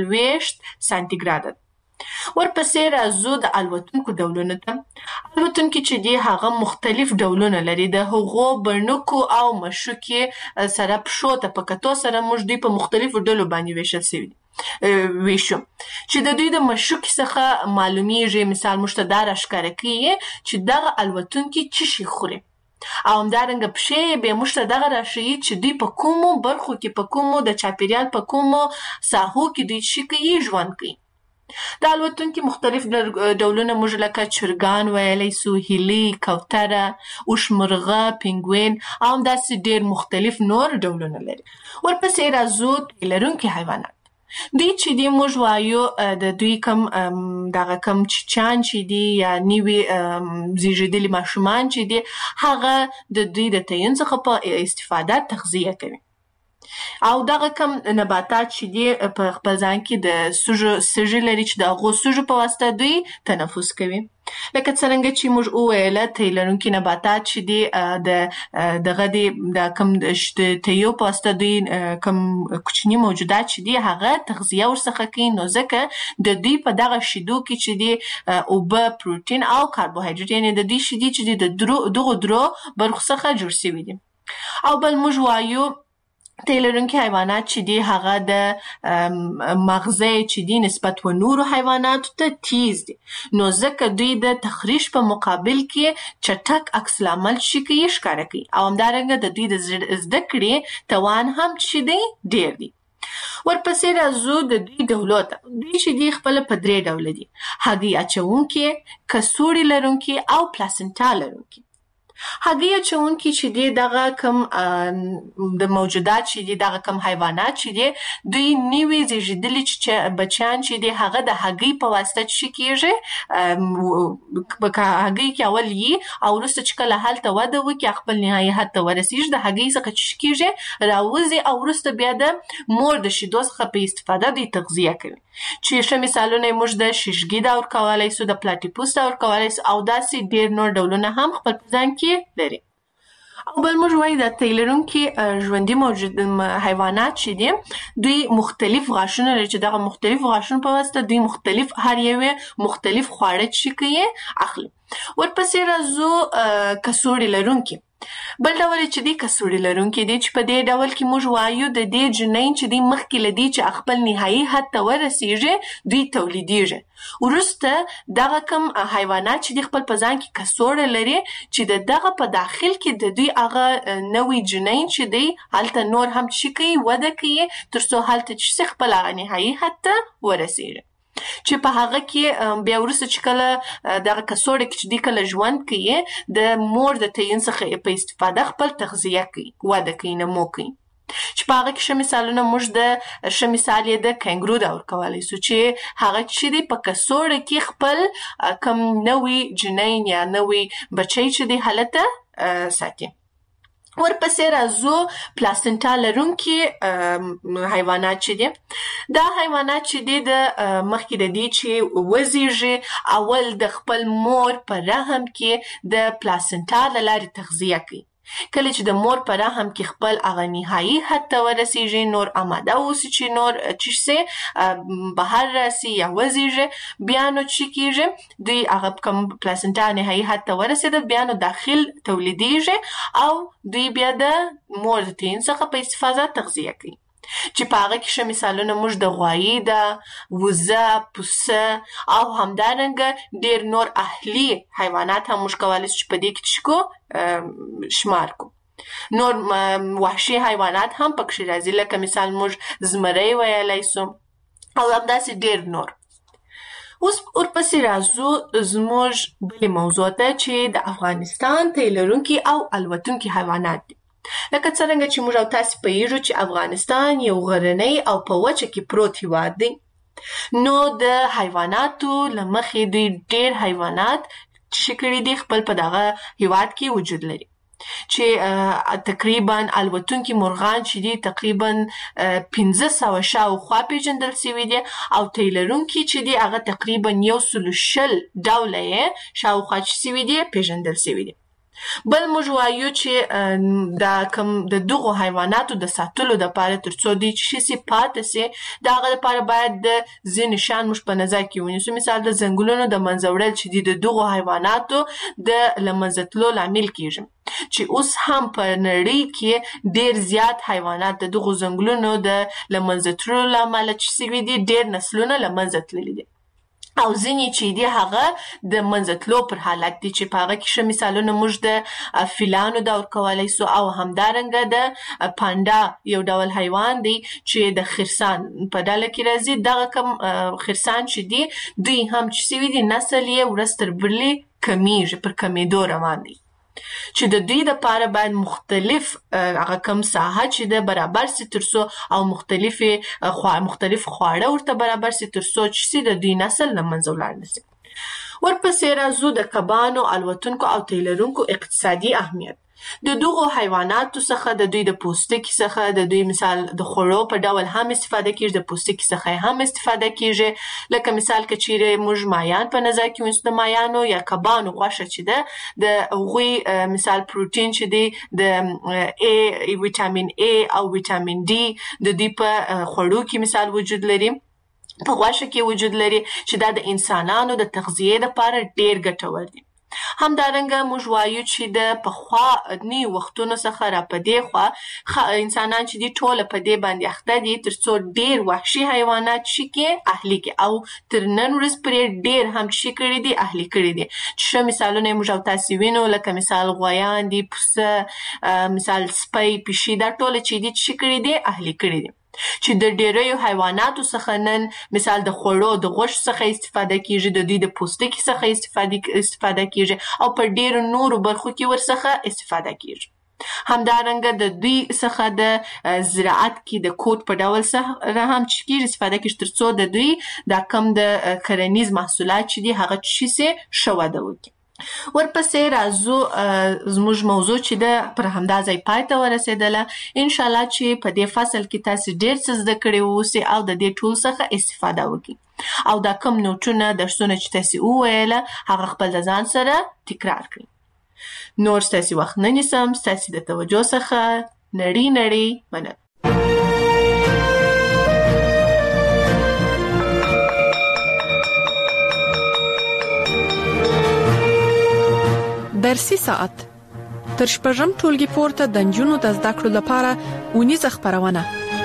40 سانتیګراده ده. ورپسې راځو د الوتونکو ډولونو ته. الوتونکي چې دی هغه مختلف ډولونه لري. د هغو بڼکو او مشوکې سره پښو ته په کتو سره موږ دوی په مختلفو ډلو باندې ویشل سوي ویشو چې د دوی د مشوکې څخه معلومیږي مثال موږ ته دا راښکاره کوي چې دغه الوتونکي څه شي خوري او همدارنګه پښې به موږ ته دغه راښیي چې دوی په کومو برخو کې په کومو د چاپیریال په کومو ساحو کې دوی څه کوي ژوند کوي. د الوتونکي مختلف ډولونه موږ لکه چرګان ویلی سو، هیلۍ، کوتره، اوښمرغه، پینګوین او همداسې ډېر مختلف نور ډولونه لري. ورپسې راځو تی لرونکي حیوانات. دوی چې دی موږ وایو د دوی کم دغه کم چیچان چې دی یا نوي زیږیدلي ماشومان چې دی هغه د دوی د تعین څخه په استفاده تغذیه کوي. او دغه کم نباتات چې دی په خپل ځان کې د سږي لري چې د هغو سږو په واسطه دوی تنفس کوي. لکه څرنګه چې موږ وویله تی لرونکي نباتات چې دی دغه دی د کم د تیو په واسطه دوی کم کوچني موجودات چې دی هغه تغذیه ورڅخه کوي، نو ځکه د دوی په دغه شیدو کې چې دی اوبه، پروټین او کاربوهایډریټ یعنې د دوی شیدې چې دی د دغو درو برخو څخه جوړ شوي دي. او بل موږ وایو تی لرونکي حیوانات چې دی هغه د مغزه چې دی نسبت و نورو حیواناتو ته تیز دی، نو ځکه دوی د تخریش په مقابل کې چټک عکس العمل شي کوي ښکاره کوي. او همدارنګه د دوی د زده کړې توان هم چې دی ډېر دی. ورپسې راځو د دوی ډولو ته. دوی چې دی خپله په 3 ډوله دي: هګۍ اچونکي، کڅوړې لرونکي او پلاسنټا لرونکي. هګۍ اچونکي چې دی دغه کم د موجودات چې دی دغه کم حیوانات چې دی دوی نوي زیږیدلي بچیان چې دی هغه د هګۍ په واسطه چې کېږي په هګۍ کې اول یي او وروسته چې کله هلته وده وکړي خپل نهایي حد ته ورسېږي د هګۍ څخه چې کېږي راوځي او وروسته بیا د مور د شیدو څخه په استفاده دوی تغذیه کوي. چې ښه مثالونه یې موږ د شیشګي دور کولی سو، د پلاټیپوس دور کولی سو او داسې ډېر نور ډولونه هم خپل په ځان کې لري. او بل موږ وایو د تی لرونکي ژوندي حیوانات چې دي دوی مختلف غاښونه لري چې دغه مختلف غاښونو په واسطه دوی مختلف هر یوې مختلف خواړه چې کوي اخلي. ورپسې راځو کڅوړې لرونکي. بل ډول چې دی کڅوړې لرونکي دی چې په دې ډول کې موږ وایو د دې جنین چې دی مخکې له دې چې خپل نهایي حد ته ورسېږي دوی تولیدېږي. وروسته دغه کم حیوانات چې دی خپل په ځان کې کڅوړه لري چې د دغه په داخل کې د دوی هغه نوی جنین چې دی هلته نور هم چې کوي وده کوي تر څو هلته چې خپل هغه نهایي حد ته ورسېږي. چې په هغه کې بیا وروسته چې کله دغه کڅوړه کې چې دی کله ژوند کوي د مور د تعین څخه په استفاده خپل تغذیه کوي، وده کوي، نمو کوي. چې په هغه کې ښه مثالونه موږ د ښه مثال یې د کینګرو دور کولی سو چې هغه چې دی په کڅوړه کې خپل کم نوی جنین یا نوی بچی چې دی هلته ساتي. ورپسې راځو پلاسنټا لرونکي حیوانات چې دي. دا حیوانات چې دي د مخکې د دې چې وزیږي اول د خپل مور په رحم کې د پلاسنټا له لارې تغذیه کوي. کله چې د مور په رحم کې خپل هغه نهایي حد ته ورسېږي، نور آماده اوسي چې نور چې سي بهر راسي یا وزیږي، بیا نو چې کېږي دوی هغه کوم پلاسنټا نهایي حد ته ورسېده بیا نو داخل تولیدېږي او دوی بیا د مور د تعین څخه په استفاده تغذیه کوي. چې په هغه کې ښه مثالونه موږ د غوایي ده، وزه، پسه او همدارنګه ډېر نور اهلي حیوانات هم موږ کولی شو چې په دې کې چې شمار کو. نور وحشي حیوانات هم پکښې راځي لکه مثال موږ زمری ویلی سو او همداسې ډېر نور. اوس ورپسې راځو زموږ بلې موضوع ته چې د افغانستان تی لرونکي او الوتونکي حیوانات دي. لکه څرنګه چې موږ او تاسې پوهیږو چې افغانستان یو غرنی او په وچه کې پروت هیواد دی، نو د حیواناتو له مخې دوی ډېر حیوانات چې کړي دي خپل په دغه هیواد کې وجود لري. چې تقریبا الوتونکي مرغان چې دي تقریبا 1500 شاوخوا پیژندل شوي دي او تی لرونکي چې دي هغه تقریبا 120 ډوله یې شاوخوا چې شوي دي پیژندل شوي دي. بل موږ وایو چې د دغو حیواناتو د ساتلو دپاره تر څو دوی چې شي پاتې سي د هغه دپاره باید د ځینې شیان موږ په نظر کې ونیسو. مثال د ځنګلونو د منځه وړل چې دي د دغو حیواناتو د له منځه تلو لامل کېږي، چې اوس هم په نړۍ کې ډېر زیات حیوانات د دغو ځنګلونو د له منځه تللو له امله چې سوي دي ډېر نسلونه له منځه تللي دي. او ځینې چې دی هغه د منځتلو پر حالت دي چې په هغه کې ښه مثالونه موږ د فیلانو دا ورکولی سو او همدارنګه د پاندا یو ډول حیوان دی چې د خرسان په ډله کې راځي. دغه کم خرسان چې دی دوی هم چې سوي دي نسل یې ورځ تر بلې کمیږي، پر کمیدو روان دی، چې د دوی دپاره باید مختلف هغه کم ساحه چې د برابر سي ترڅو او مختلف خواړه ورته برابر سي ترڅو چې سي د دوی نسل له منځه ولاړ نسي. ورپسې راځو د کبانو، الوتونکو او تیلرونکو اقتصادي اهمیت. د دغو حیواناتو څخه د دوی د پوستکي څخه د دوی مثال د خوړو په ډول هم استفاده کیږي، د پوستکي څخه هم استفاده کیږي. لکه مثال که چیرې موږ مایان په نظر کې ونیسو، د مایانو یا کبانو غوښه چې ده د هغوی مثال پروتین چې دی د ویټامین A او ویټامین D د دوی په خوړو کې مثال وجود لري، په غوښه کې وجود لري، چې دا د انسانانو د تغذیې لپاره ډیر ګټور دي. همدارنګه موږ وایو چې د پخواني وختونو څخه را په دې خوا انسانان چې دي ټوله په دې باندې اخته دي ترڅو ډیر وحشي حیوانات شي کې اهلي کې، او تر نن ورځ پرې ډیر هم شي کړي دي، اهلي کړي دي. چې ښه مثالونه موږ او تاسې وینو، لکه مثال غویان دي، پسه، مثال سپی، پیشي، دا ټوله چې دي شي کړي دي، اهلي کړي دي. چې د ډیریو حیواناتو څخه نن مثال د خوړو د غوښې څخه استفاده کیږي، د دوی د پوستکي څخه استفاده کیږي او په ډیرو نورو برخو کې ورڅخه استفاده کیږي. همدارنګه د دوی څخه د زراعت کې د کوټ په ډول سره هم چې کیږي استفاده کیږي ترڅو د دوی دا کم د کرنیز محصولات چې دي هغه چې سي ښه وده وکړي. ورپسې راځو زموږ موضوع چې ده پر همدا ځای پای ته ورسېدله. انشاءالله چې په دې فصل کې تاسې ډېر څه زده کړي واوسئ او د دې ټول څخه استفاده وکړي او دا کم نوټونه درسونه چې تاسې وویله هغه خپل د ځان سره تکرار کړئ. نور ستاسې وخت نه نیسم، ستاسې د توجه څخه نړۍ مننه. درسي ساعت تر شپږم ټولګي پورته د نجونو د زده کړو لپاره اونیزه خپرونه.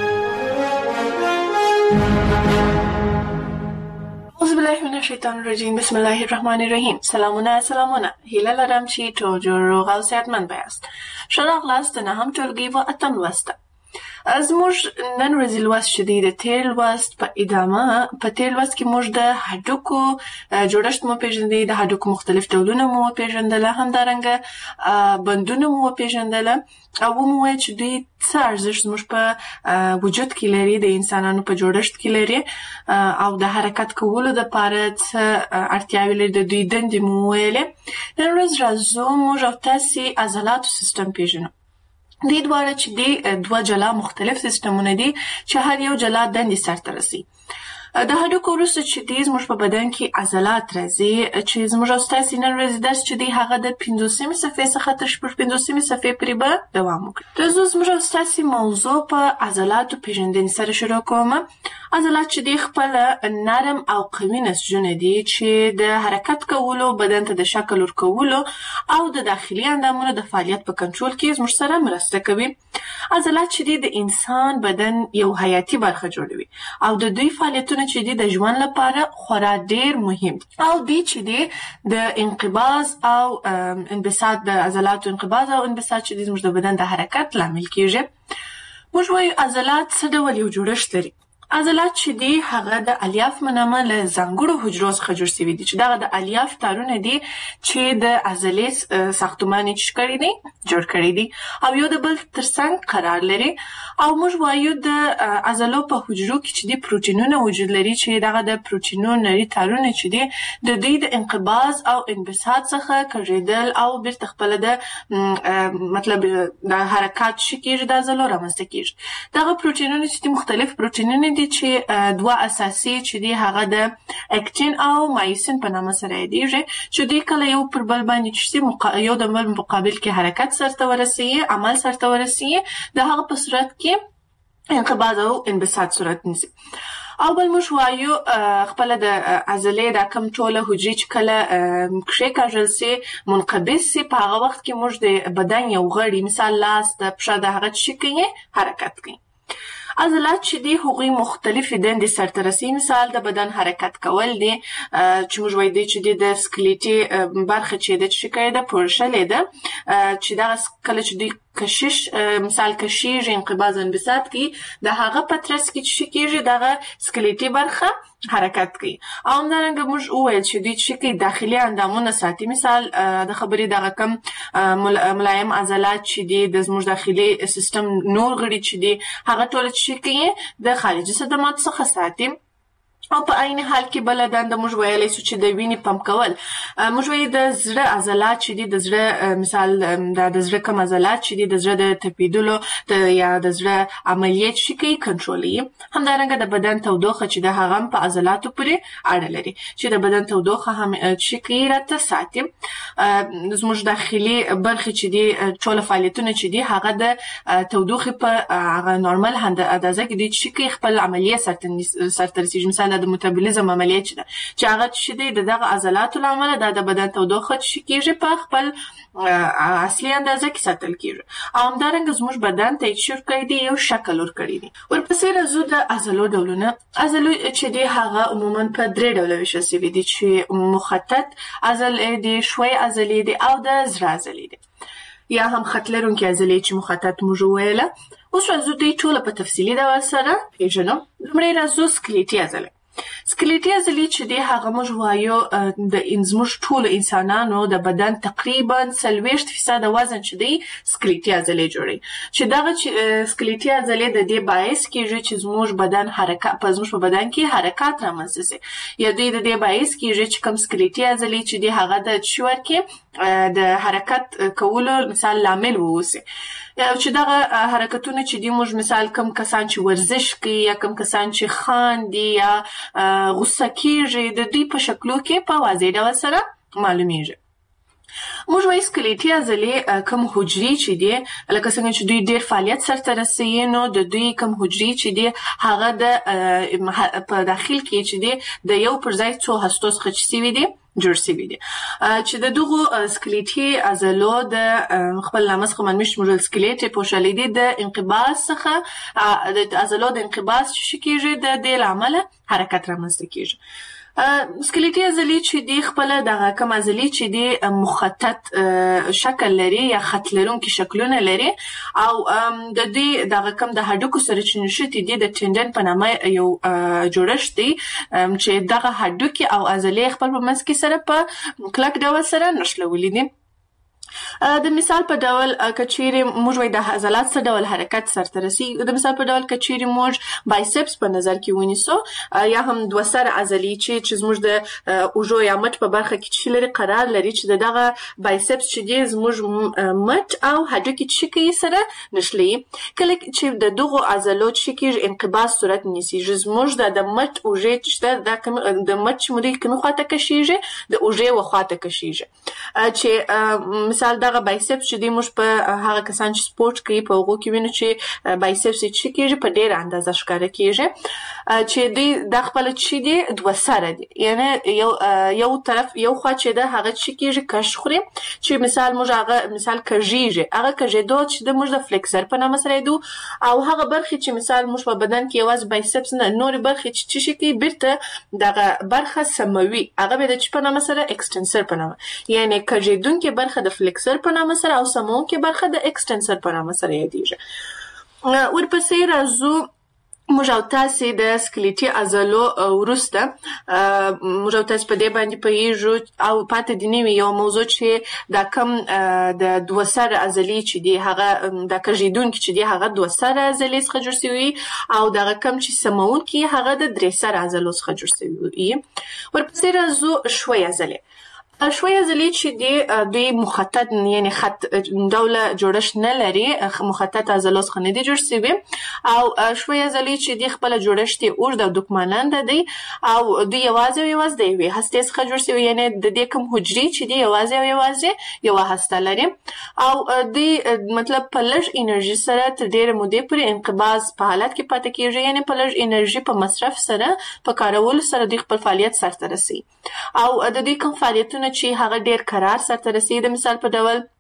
اعوذ بالله من الشیطان الرجیم، بسم الله الرحمن الرحیم. سلامونه هیله لرم چې ټول جوړ روغ او صحتمند یاست. ښه راغلاست د نهم ټولګي و اتم لوست ته. زموږ نن ورځې لوست چې دی د تیر لوست په ادامه. په تیر لوست کې موږ د هډوکو جوړښت مو پیژندی، د هډوکو مختلف ډولونه مو پیژندله، همدارنګه بندونه مو پیژندله او مو وایي چې دوی څه ارزښت زموږ په وجود کې لري، د انسانانو په جوړښت کې لري او د حرکت کولو دپاره څه اړتیاوې لري، د دوی دندې مو وویلې. نن ورځ راځو موږ او تاسې عضلاتو سیستم پیژنو. دې دواړه چې دي دوه جلا مختلف سیستمونه دي چې هر یو جلا دندې سرته رسي. د هډوکو وروسته چې دی زموږ په بدن کې عضلات راځي چې زموږ او ستاسې نن ورځې درس چې دی هغه د 50مې صفحې څخه تر 50مې صفحې پورې به دوام وکړي. زه زموږ او ستاسې موضوع په عضلاتو پیژندنې سره شروع کوم. عضلات چې دی خپله نرم او قوي نسجونه دي چې د حرکت کولو، بدن ته د شکل ورکولو او د داخلي اندامونو د فعالیت په کنټرول کې زموږ سره مرسته کوي. عضلات چې دی د انسان بدن یو حیاتي برخه جوړوي او د دوی فعالیتونه چې دی د ژوند لپاره خورا ډیر مهم دي او دی چې دی د انقباض او انبساط، د عضلاتو انقباض او انبساط چې دی زموږ د بدن د حرکت لامل کیږي. موږ وایو عضلات څه ډول یو جوړښت لري. عضلات چې دی هغه د الیاف په نامه له ځانګړو حجرو څخه جوړ شوي دي چې دغه د الیاف تارونه دي چې د عضلې ساختمان یې جوړ کړی دي او یو د بل ترڅنګ قرار لري. او موږ وایو د عضلو په حجرو کې چې دی پروتینونه وجود لري چې دغه د پروتینونو نري تارونه چې دی د دوی د انقباض او انبساط څخه کږېدل او بیرته خپله د مطلب د حرکات چې کېږي د عضلو رامنځته کېږي. دغه پروتینونه چې دي مختلف پروتینونه دي چې دوه اساسي چې دی هغه د اکتین او مایسین په نامه سره یادیږي چې دوی کله یو پر بل باندې چې یو د بل مقابل کې حرکت سرته ورسوي، عمل سرته ورسوي، د هغه په صورت کې انقباض او انبساط صورت نیسي. او بل موږ وایو خپله د عضلې دا کم ټوله حجرې چې کله کښېکاږل سي، منقبض سي، په هغه وخت کې موږ د بدن یو غړي مثال لاس، د پښه، د هغه چې کوي حرکت کوي. عضلات چې دي هغوی مختلفې دندې سرته رسوي. مثال د بدن حرکت کول دي چې موږ وایو دی چې د سکلیټي برخه چې د شکایت ده پورشلې ده چې دغه کله چې دوی کشش مثال کشیږي انقباض انبساط کی د هغه پترس کې چې کېږي دغه سکلیټي برخه حرکت کوي. او همدارنګه موږ وویل چې دوی چې کوي داخلي اندامونه ساتي. مثال د خبرې دغه کم ملایم عضلات چې دي د زموږ داخلي سیستم نور غړي چې دي هغه ټول چې کوي د خارجي صدمات څخه ساتي. او په عین حال کې بل دنده موږ ویلای شو چې د وینې پمپ کول. موږ وایو د زړه عضلات چې دي د زړه مثال د زړه کوم عضلات چې دي د زړه د تپیدلو یا د زړه عملیات چې کوي کنټرولوي. همدارنګه د بدن تودوخه چې د هغه په عضلاتو پورې اړه لري چې د بدن تودوخه هم چې کوي راته ساتي. زموږ داخلي برخې چې دي ټول فعالیتونه چې دي هغه د تودوخه په هغه نورمال اندازه کې دي چې کوي خپل عملیات سرته رسیږي. مثلا د ميتابولیزم عملیات چې هغه چې دی دغه عضلاتو لامل د بدن تودوخه چې کېږي په خپل اصلي اندازه کې ساتل کېږي. او همدارنګه زموږ بدن ته چې کوي دی یو شکل ورکړي دي. ورپسې راځو د عضلو ډولونه. عضلو چې دی هغه عموما په درې ډوله ویشل شوي دي چې مخطط عضلې دي، ښوی عضلې دي او د زړه عضلې دي یا هم خط لرونکي عضلې چې مخطط موږ ویله. اوس راځو دوی ټوله په تفصیلي ډول سره پیژنو. لومړی راځو سکلیټي عضلې. سکلیټي عضلې چې دی هغه موږ وایو د زموږ ټولو انسانانو د بدن تقریبا 40% وزن چې دی سکلیټي عضلې جوړي. چې دغه سکلیټي عضلې د دې باعث کېږي چې زموږ بدن حرکت په زموږ په بدن کې حرکت رامنځته شي. یا دوی د دې باعث کېږي چې کوم سکلیټي عضلې چې دی هغه د شور کې د حرکت کولو مثال لامل ووسی. چې دغه حرکتونه چې دی موږ مثال کم کسان چې ورزش کوي یا کم کسان چې خاندي یا غوسه کېږي د دوی په شکلو کې په واضح ډول سره معلومیږي. موږ وایو سکلیټي عضلې کم حجرې چې دي لکه څنګه چې دوی ډېر فعالیت سرته رسوي نو د دوی کم حجرې چې دي هغه د په داخل کې چې دي د یو پر ځای څو هستو څخه چې سوي دي جوړ شوي دي. چې د دغو سکلیټي عضلو د خپل نامه څخه معلومیږي چې موږ سکلیټ پوښلې دي د انقباض څخه د عضلو د انقباض چې کېږي د دې له امله حرکت رامنځته کېږي. سکلیټي عضلې چې دی خپل دغه کوم عضلې چې دی مخطط شکل لري یا خط لرونکي شکلونه لري او د دې دغه کوم د هډوکو سره چې نښتي دي د ټندن په نامه یو جوړښت دی چې دغه هډوکي او عضلې خپل په منځ کې سره په کلک ډول سره نښلولي دي. د مثال په ډول کچيري موږ وای د عضلات څخه ډول حرکت سرته رسي. د مثال په ډول کچيري موږ بایسپس په نظر کې ونیسو یا هم دوه سره عضلې چې زموږ د اوجو یا مټ په برخه کې چې لري قرار لري چې دغه بایسپس چې دی زموږ مټ او هډوکي چې کې سره نښلي. کله چې د دغه عضلو چې کې انقباض صورت نیسي زموږ د مټ اوجې چې د مټ مودې کومه خواته کشيږي د اوجې وخواته کشيږي. چې مثال دغه بایسپس چې دی موږ په هغه کسان چې سپورت کوي په هغو کې وینو چې بایسپس چې کېږي په ډېره اندازه ښکاره کېږي چې دی د خپل چې دی دوه سره دی یعنی یو طرف یو خوا چې ده هغه چې کېږي کش خوري چې مثال موږ هغه مثال کژیږي هغه کژېدو چې د موږ د فلیکسر په نامه سره دو او هغه برخې چې مثال موږ په بدن کې یوازې بایسپس نه نور برخې چې کوي بیرته دغه برخه سموي هغه به د چې په نامه سره اکستنسر په نامه یعنی کژېدونکې برخه د فلیکسر په نامه سره او سمونکې برخه د اکستنسر په نامه سره یادېږي. ورپسې راځو موږ او تاسې د سکلیټي عضلو وروسته موږ او تاسې په دې باندې پوهېږو او پاتې دې نه وي یو موضوع چې دا کم د دوه سره عضلې چې دي هغه د کژېدونکي چې دي هغه دوه سره عضلې څخه جوړ شوي او دغه کم چې سمونکي هغه د درې سره عضلو څخه جوړ شوي. ورپسې راځو ښوی عضلې. ښوی عضلې چې دوی مخطط یعنی خط ډوله جوړښت نه لري مخطط عضلو څخه نه دي جوړ شوي او ښوی عضلې چې دی خپل جوړښت یې اوږد او دوکماننده دی او دوی یوازې د یوې هستې څخه جوړ شوي یعنی د دې کوم حجرې چې دی یوازې یوه هسته لري او دوی مطلب په لږ انرژي سره تر ډېرې مودې پورې انقباض په حالت کې پاتې کېږي یعنی په لږ انرژي په مصرف سره په کارولو سره دوی خپل فعالیت سرته رسوي او د دوی کوم فعالیتونه چې هغه ډېر قرار سرته رسي د مثال په ډول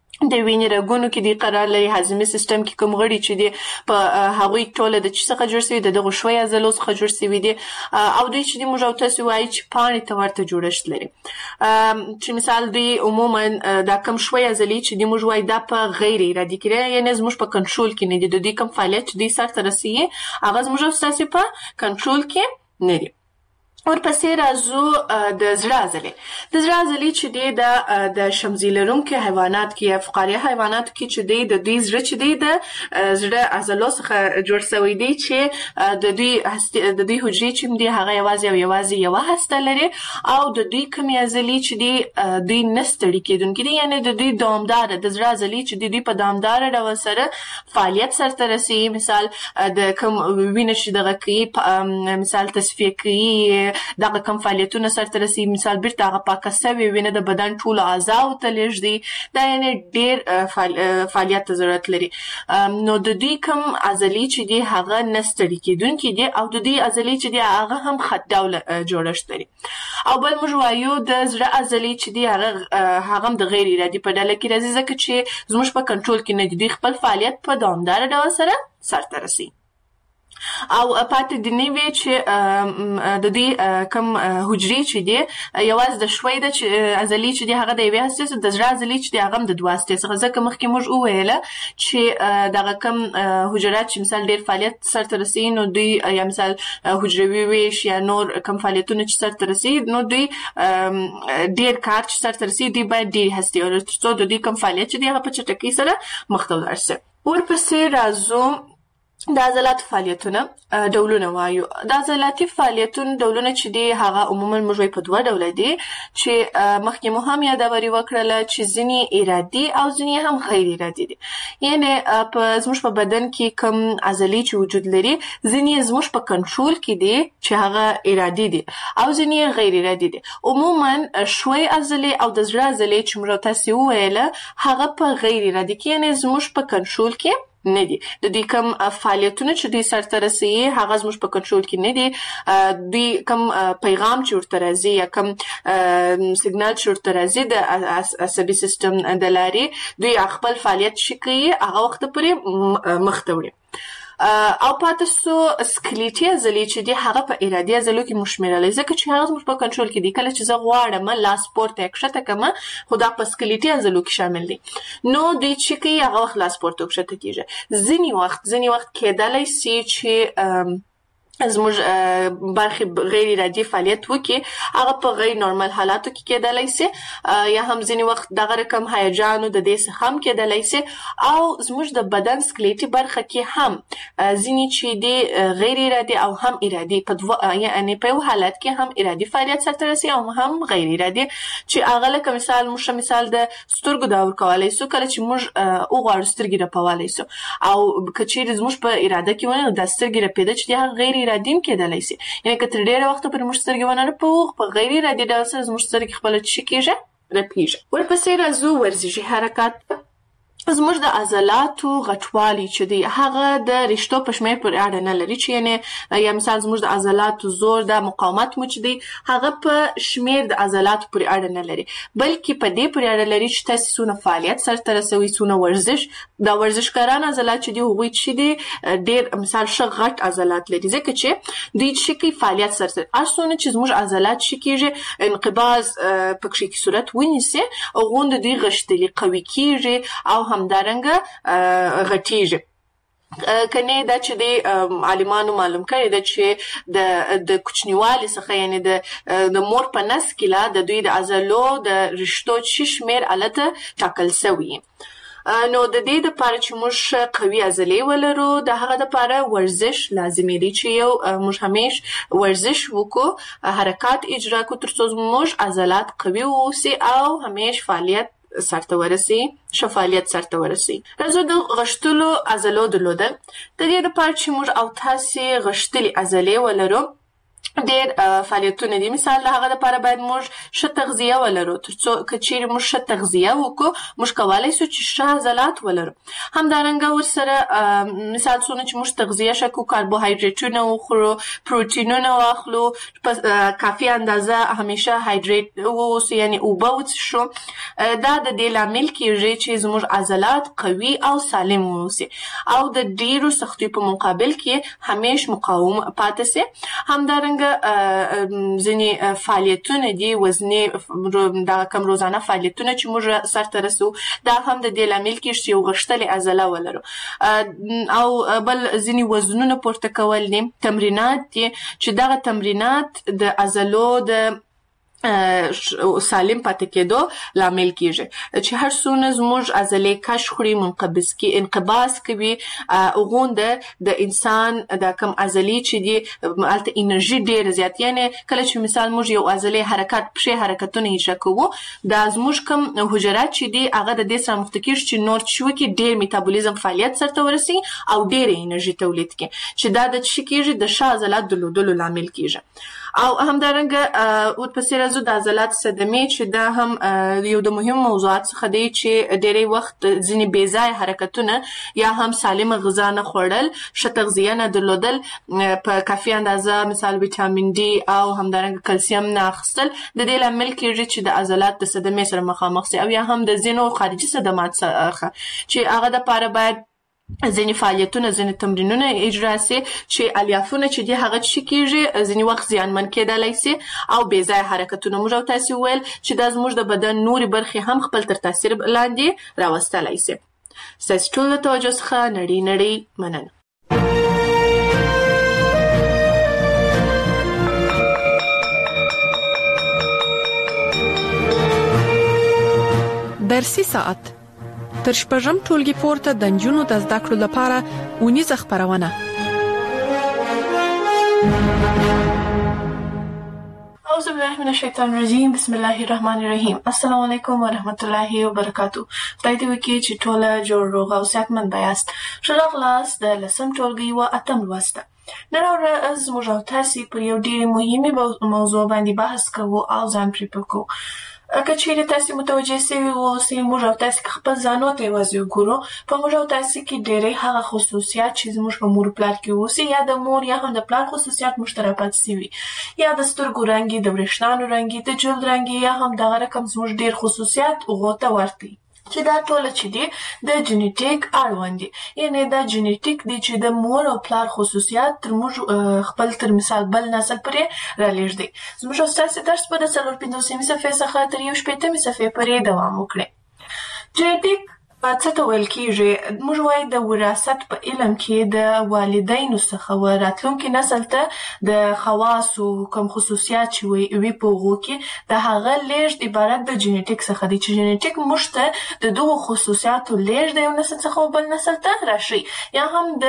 د وینې رګونو کې د قرار لري، هضمي سیستم کې کوم غړي چې دي په هغوی ټوله د څه څخه جوړ شوي د دغه ښوی عضلو څخه جوړ شوي دي او دوی چې د موږ او تاسو وایي چې پاڼې ته ورته جوړښت لري چې مثال دوی عموما دا کوم ښوی عضلې چې د موږ وایي دا په غیر ارادي کې یعنی زموږ په کنټرول کې نه دي، د دوی کوم فعالیت چې دوی سرته رسوي هغه زموږ او تاسو په کنټرول کې نه دي. ورپسې راځو د زړه عضلې. د زړه عضلې چې دی د شمزي لرونکي حیوانات کې یا فقاریه حیوانات کې چې دی د دوی زړه چې دی د زړه عضلو څخه جوړ شوی دی چې د دوی حجرې چې دی هغه یوازې یوه هسته لري او د دوی کومې عضلې چې دی دوی نه ستړي کېدونکي دي، یعنې د دوی دوامداره د زړه عضلې چې دی دوی په دوامداره ډول سره فعالیت سرته رسوي. مثال د کوم وینه چې دغه کوي مثال تصفیه کوي دغه کوم فعالیتونه سرته رسوي، مثال بیرته هغه پاکه سوې وینه د بدن ټولو اعضاو ته لیږدي، دا یعنې ډېر فعالیت ته ضرورت لري. نو د دوی کوم عضلې چې دي هغه نه ستړي کېدونکي دي او د دوی عضلې چې دي هغه هم خط ډوله جوړښت لري. او بل موږ وایو د زړه عضلې چې دي هغه هم د غیر ارادي په ډله کې راځي ځکه چې زموږ په کنټرول کې نه دي، دوی خپل فعالیت په دوامداره ډول سره سرته رسوي. او پاتې د نوي چې د دې کوم حجرې چې دي یوازې د ښوی د عضلې چې دي هغه د یوې هستې څخه، د زړه عضلې چې دي هغه هم د دوه هستې څخه، ځکه مخکې موږ وویله چې دغه کوم حجرات چې مثال ډېر فعالیت سرته رسوي نو دوی یا مثال حجروي ویش یا نور کوم فعالیتونه چې سرته رسوي نو دوی ډېر کار چې سرته رسوي دوی باید ډېرې هستې ولري تر څو د دوی کوم فعالیت چې دي هغه په چټکۍ سره مخ ته ولاړ شي. ورپسې راځو د عضلاتو فعالیتونه ډولونه وایو. د عضلاتي فعالیتونو ډولونه چې دي هغه عموما موږ په دوه ډوله دي چې مخکې مو هم یادوري وکړله چې ځینې ارادي او ځینې هم غیر ارادي دي. یعنې زموږ په بدن کې کوم عضلې چې وجود لري ځینې زموږ په کنټرول کې دي چې هغه ارادي دي او ځینې غیر ارادي دي. عموما ښوی عضلې او د زړه عضلې چې موږ تاسو وویله هغه په غیر ارادي کې یعنې زموږ په کنټرول کې نه دي. د دوی کوم فعالیتونه چې دوی سرته رسوي هغه زموږ په کنټرول کې نه دي. دوی کوم پیغام چې ورته راځي یا کوم سیګنال چې ورته راځي د عصبي سیستم د لارې دوی خپل فعالیت چې کوي هغه وخت پورې مخ ته وړي. او پاتې سو سکلیټي عضلې چې دي هغه په ارادي عضلو کې مشمېرلی ځکه چې هغه زموږ په کنټرول کې دي. کله چې زه غواړم لاس پورته کښته کړم خو دا په سکلیټي عضلو کې شامل دي نو دوی چې کوي هغه وخت لاس پورته کښته کېږي. ځینې وخت کېدلی سي چې زموږ برخې غیر ارادي فعالیت وکړي هغه په غیر نورمال حالاتو کې کېدلی سي یا هم ځینې وخت دغه رقم هیجانو د دې څخه هم کېدلی سي او زموږ د بدن سکلیټي برخه کې هم ځینې چې دي غیر ارادي او هم ارادي یعنې په یو حالت کې هم ارادي فعالیت سرته رسي او هم غیر ارادي چې هغه لکه مثال د سترګو دا ورکولی سو کله چې موږ وغواړو سترګې رپولی سو او که چیرې زموږ په اراده کې ونه نو دا سترګې رپېده چې دي هغه غیر ارادي کېدلی سي. یعنې که تر ډېره وخته پورې موږ سترګې ونه رپوو په غیر ارادي ډول سره زموږ سترګې خپله څه کېږي رپېږي. ورپسې راځو ورزشي حرکات. زموږ د عضلاتو غټوالی چې دی هغه د رشتو په شمېر پورې اړه نه لري چې یعنې یا مثال زموږ د عضلاتو زور د مقاومت مو چې دی هغه په شمېر د عضلاتو پورې اړه نه لري بلکې په دې پورې اړه لري چې تاسو څونه فعالیت سرته رسوي څونه ورزش. دا ورزشکاران عضلات چې دي هغوی چې دي ډېر مثال ښه غټ عضلات لري ځکه چې دوی چې کوي فعالیت سرته هر څونه چې زموږ عضلات چې کېږي انقباض پکښې کې صورت ونیسي غونډه دوی غښتلي قوي کېږي او همدارنګه غټیږي. کنه دا چې د عالمانو معلوم کړي دا چې د کوچنیوالي څخه یعنی د مور په نس کې د دوی د عضلو د رشتو چې شمېر الته ټاکل شوی. نو د دې لپاره چې موږ قوي عضلې ولرو د هغه لپاره ورزش لازمي دی چې یو موږ همیش ورزش وکړو حرکات اجرا کړو تر څو موږ عضلات قوي واوسي او همیش فعالیت سرته ورسي شفالیت سرته ورسي. راځو د غښتلو عضلو درلودل. د دې لپاره چې موږ او تاسې غښتلې عضلې ولرو ډېر فعالیتونه دي. مثال د هغه لپاره باید موږ ښه تغذیه ولرو. ترڅو که چیرې موږ ښه تغذیه وکړو موږ کولی شو چې ښه عضلات ولرو. همدارنګه ورسره مثال څونه چې موږ تغذیه ښه کړو، کاربوهایډریټونه وخورو، پروټینونه واخلو، په کافي اندازه همیشه هایډریټ واوسو، یعنې اوبه وڅښو. دا د دې لامل کیږي چې زموږ عضلات قوي او سالم واوسي او د ډېرو سختیو په مقابل کې همیش مقاوم پاتې سي. همدارنګه ځینې فعالیتونه دي وزني دغه کم روزانه فعالیتونه چې موږ سرته رسو، دا هم د دې لامل کېږي چې یو غښتلې عضله ولرو. او بل ځینې وزنونه پورته کول دي، تمرینات دي چې دغه تمرینات د عضلو د سالم پاتې کېدو لامل کیږي. چې هر څونه زموږ عضلې کش خوري، انقباض کوي، غونډه د انسان د کم عضلې چې دي البته انرژي ډېره زیات، یعنی کله چې مثال موږ یو عضلې حرکت پښې حرکتونه اجرا کوو، دا زموږ کم حجرات چې دي هغه د دې سره مخته کېږي چې نور شو کې ډېر میتابولیزم فعالیت سره ورسي او ډېر انرژي تولید کوي، چې دا د څه کېږي د ښه عضلات درلودلو لامل کېږي. او همدارنګه ورپسې راځو د عضلات صدمې، چې دا هم یو د مهم موضوعات څخه دی چې ډېری وخت ځینې بې ځایه حرکتونه یا هم سالمه غذا نه خوړل، ښه تغذیه نه درلودل، په کافي اندازه مثال ویټامین ډي او همدارنګه کلسیم نه اخیستل د دې لامل کېږي چې د عضلات د صدمې سره مخامخ سي، او یا هم د ځینو خارجي صدمات څخه چې هغه دپاره باید ځینې فعالیتونه، ځینې تمرینونه اجرا سي چې الیافونه چې دي هغه څه کېږي ځینې وخت زیانمن کېدلی سي او بې ځایه حرکتونه. موږ او تاسې وویل چې دا زموږ د بدن نورې برخې هم خپل تر تاثیر لاندې راوستلی سي. ستاسې ټول د توجه څخه نړۍ مننه. درسي ساعت تر شپږم ټولګي پورته د نجونو د زده کړو لپاره اونیزه خپرونه. اعوذ بالله من الشیطان الرجیم، بسم الله الرحمن الرحیم. السلام علیکم ورحمت الله وبرکاتو. خدای دې وکړي چې ټوله جوړ روغ او صحتمند یاست. ښه راغلاست د لسم ټولګي و اتم لوست. نن ورځ موږ او تاسې پر یو ډېرې مهمې موضوع باندې بحث کوو او ځان پرې پوه کوو. که چیرې تاسې متوجه سوي اوسئ، موږ او تاسې که خپل ځانو ته یوازې وګورو، په موږ او تاسې کې ډېری هغه خصوصیات چې زموږ په مور پلار کې اوسي، یا د مور یا هم د پلار خصوصیات موږ ته راپاتې سوي، یا د سترګو رنګ د وریښتانو رنګ د جلد رنګ یا هم دغه رقم زموږ ډېر خصوصیات هغو ته ورته چې دا ټوله چې دي د جینیټیک اړوند دي، یعنې دا جینیټیک دی چې د مور او پلار خصوصیات تر موږ خپل تر مثال بل نسل پورې رالېږدي. زموږ او ستاسې درس به د 450 صفحې څخه تر 160 صفحې پورې دوام وکړي. جینیټیک څه ته ویل کېږي؟ موږ وایو د وراثت په علم کې د والدینو څخه و راتلونکي نسل ته د خواصو کوم خصوصیات چې وي په هغو کې د هغه لېږد عبارت د جینیټیک څخه دی، چې جینیټیک موږ ته د دغو خصوصیاتو لېږد د یو نسل څخه بل نسل ته راشي، یا هم د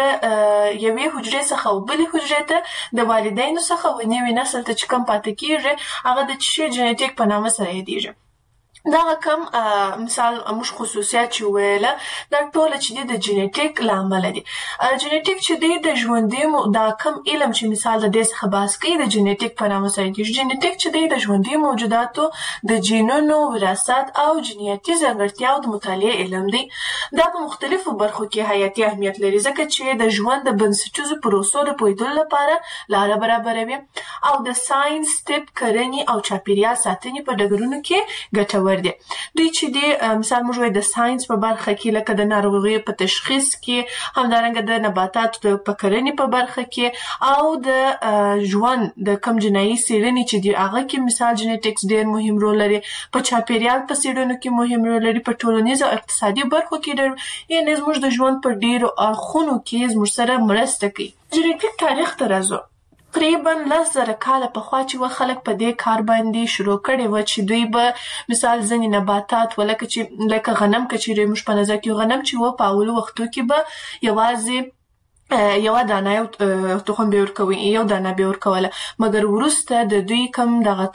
یوې حجرې څخه بلې حجرې ته د والدینو څخه و نوي نسل ته چې کوم پاتې کېږي هغه د څه جینیټیک په نامه سره یادېږي. دغه کم مثال موږ خصوصیات چې ویله دا ټوله چې دی د جینیټیک له امله دي. جینیټیک چې دی د ژوندي دا کم علم چې مثال د دې څخه بحث کوي د جینیټیک په نامه سره یادېږي. جینیټیک چې دی د ژوندي موجوداتو د جینونو وراثت او جینیاتي ځانګړتیاو د مطالعې علم دی. دا په مختلفو برخو کې حیاتي اهمیت لري، ځکه چې د ژوند د بنسټیزو پروسو د پوهېدلو لپاره لاره برابروي او د ساینس، طب، کرنې او چاپېریال ساتنې په ډګرونو کې ګټور دي. دوی چې دی مثال موږ وایو د ساینس په برخه کې لکه د ناروغیو په تشخیص کې، همدارنګه د نباتاتو په کرنې په برخه کې او د ژوند د کم جنایي څېړنې چې دی هغه کې مثال جینیټکس ډېر مهم رول لري، په چاپېریال په څېړنو کې مهم رول لري، په ټولنیزو او اقتصادي برخو کې ډېر، یعنې زموږ د ژوند په ډېرو اړخونو کې زموږ سره مرسته کوي. جینیټیک تاریخ ته راځو. تقریبا 10,000 کاله پخوا چې خلک په دې کار باندې شروع کړي و چې دوی به مثال ځینې نباتات لکه غنم که چیرې موږ په نظر کې غنم چې و په اولو وختو کې به یوازې یو دانه تخم به ورکوي یو دانه به ورکوله مګر وروسته د دوی کم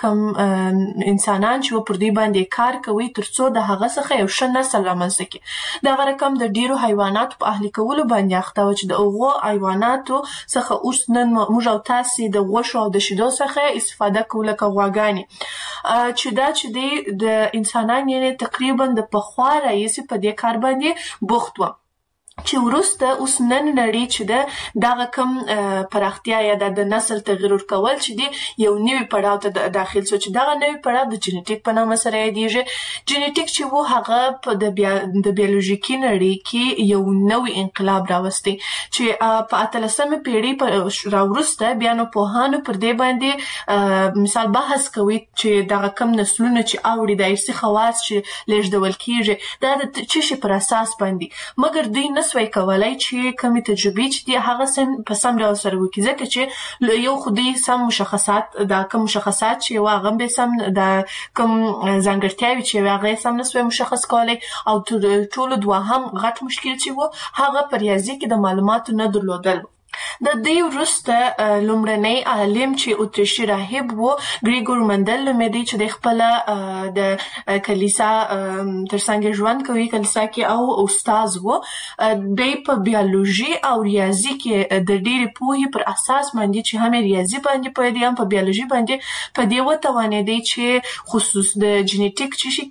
انسانان چې پر دوی باندې کار کوي ترڅو د هغه څخه یو ښه نسل رامنځته کړي دغه رقم د ډیرو حیواناتو په اهلي کولو باندې اخته و چې د هغو حیواناتو څخه اوس نن موږ او تاسې د غوښو او د شیدو څخه استفاده کوو لکه غواګانې چې دی د انسانان یعنې تقریبا د پخوا راهیسې په دې کار باندې بوخت و چې وروسته اوس نن نړۍ چې ده دغه کم پراختیا یا د نسل تغییر ورکول چې دی یو نوي پړاو ته داخل شو چې دغه نوي پړاو د جینیټیک په نامه سره یادیږي جینیټیک چې و هغه په د بیولوژیکي نړۍ کې یو نوی انقلاب راوستی چې په 18مه پیړۍ راوروسته بیا نو پوهانو پر دې باندې مثال بحث کوي چې دغه کم نسلونه چې اوړي د ارثي خواص چې لیږدول کیږي دا د څه شي پر اساس باندې مګر دوی نسوي کولای چې کومې تجربې چې دي هغه په سم ډول سره وکړي ځکه چې یو خو دوی سم مشخصات دا کوم مشخصات چې یو هغه به سم د کوم ځانګړتیاوې چې هغه سم نسوي مشخص کولای او ټول دوهم غټ مشکل چې و هغه په ریاضي کې د معلوماتو نه درلودل د دې وروسته لومړنی عالم چې اتریشي راهب و ګریګور مندل نومېده چې د خپل د کلیسا ترڅنګ ژوند کوي کلیسا کې او استاد و د په بیولوژي او ریاضي کې د ډېرې پوهې پر اساس باندې چې هم ریاضي باندې په دې هم په بیولوژي باندې په دې وتوانېدی چې خصوص د جینیټیک چې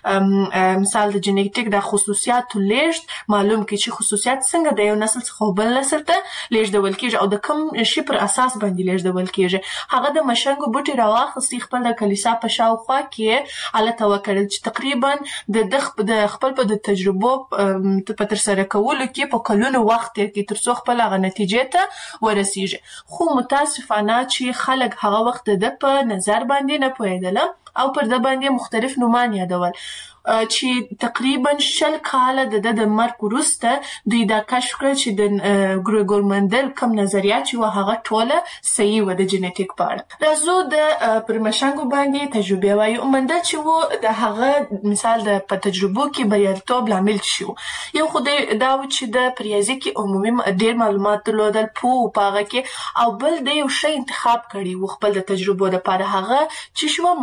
کې مثال د جینیټیک د خصوصیاتو لیږد معلوم کړي چې خصوصیات څنګه د یو نسل څخه بل نسل ته لیږدول کیږي او د کوم شي پر اساس باندې لیږدول کیږي هغه د مشنګو بوټي راواخستي خپل د کلیسا په شاوخوا کې الته وکړل چې تقریبا د خپل په د تجربو په ترسره کولو کې په کلونو وخت کې ترڅو خپل هغه نتیجې ته ورسیږي خو متاسفانه چې خلک هغه وخت د په نظر باندې نه پوهېدل او پر د باندې مختلف نومان یادول چې تقریبا 10 کاله د مرګ وروسته دوی دا کشف کړ چې د ګریګور مندل کوم نظریات چې هغه ټوله صحیح و د جینیټیک په اړه راځو د پرمشنګو باندې تجربه وایو مندل چې و د هغه مثال د په تجربو کې بریالیتوب لامل شو یو خو دا و چې د ریاضي کې عمومي ډېر معلومات درلودل په پاغه کې او بل د یو شی انتخاب کړي و خپل د تجربو لپاره هغه چې شو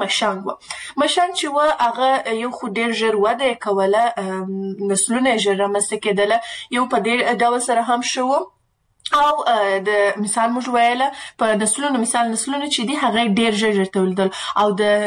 مشنګ چې و هغه یو خو ژر وده کوله نسلونه ژر رامنځته کېدله یو په دې ډول سره هم شو او د مثال موږ ویله په نسلونو چې دي هغه ډېر ژر تولیدل او د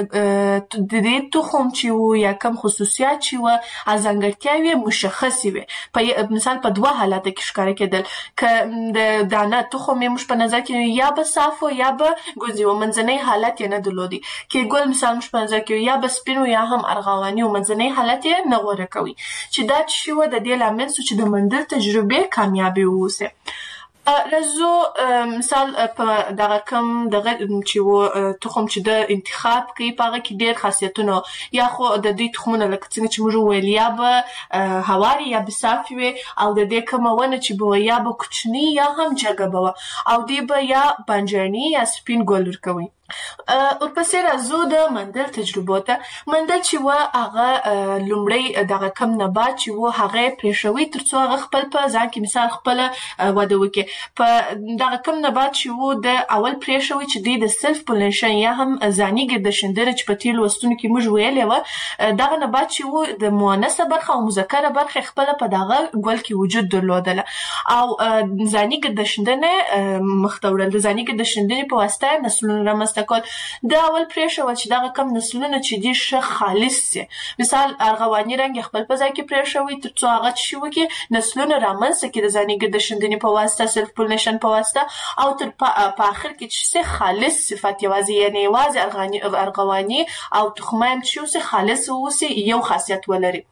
دې تخم چې و یا کوم خصوصیات چې و ځانګړتیاوې مشخصې وي په مثال په دوه حالاتو کې ښکاره کېدل که د دانه تخم یې موږ په نظر کې یا به صاف و یا به ګوزي و منځنی حالت یې نه درلودي کې ګل مثال موږ په نظر کې یا به سپین و یا هم ارغواني و منځنی حالت یې نه غوره کوي چې دا چې و د دې لامل شو چې د مندل تجربې کامیابې واوسي راځو مثال په دغه کم دغه چې و تخم چې د انتخاب کوي په هغه کې ډېر خاصیتونه یا خو د دې تخمونه لکه څنګه چې موږ ویل یا به هواري یا به صافي وي او د دې کومه ونه چې به یا به کوچني یا هم جګه به او دی به یا بانجاني یا سپین ګل ورکوي ورپسې راځو د مندل تجربو ته مندل چې و هغه لومړی دغه کم نبات چې و هغه پرېښوي ترڅو هغه خپل په ځان کې مثال خپل وده وکړي په دغه کم نبات چې و د اول پرېښوي چې دوی د سلف پولینیشن یا هم ځاني ګردشندنه چې په تېرو لوستونو کې موږ ویلې وه دغه نبات چې و د مؤنثه برخه او مذکره برخه خپله په دغه ګل کې وجود درلودله او ځاني ګردشندنه مخته وړل د ځاني ګردشندنې په واسطه نسلونه رامنځته کول دا اول پرېښول چې دغه کم نسلونه چې دي ښه خالص سي مثال ارغواني رنګ خپل په ځای کې پرېښوي ترڅو هغه چې وکړي نسلونه رامنځته کړي د ځاني ګردشندنې په واسطه سلف پولینیشن په واسطه او تر په آخر کې چې خالص صفات یوازې یعنې یوازې ارغواني او تخمایم چې خالص اوسي یو خاصیت ولري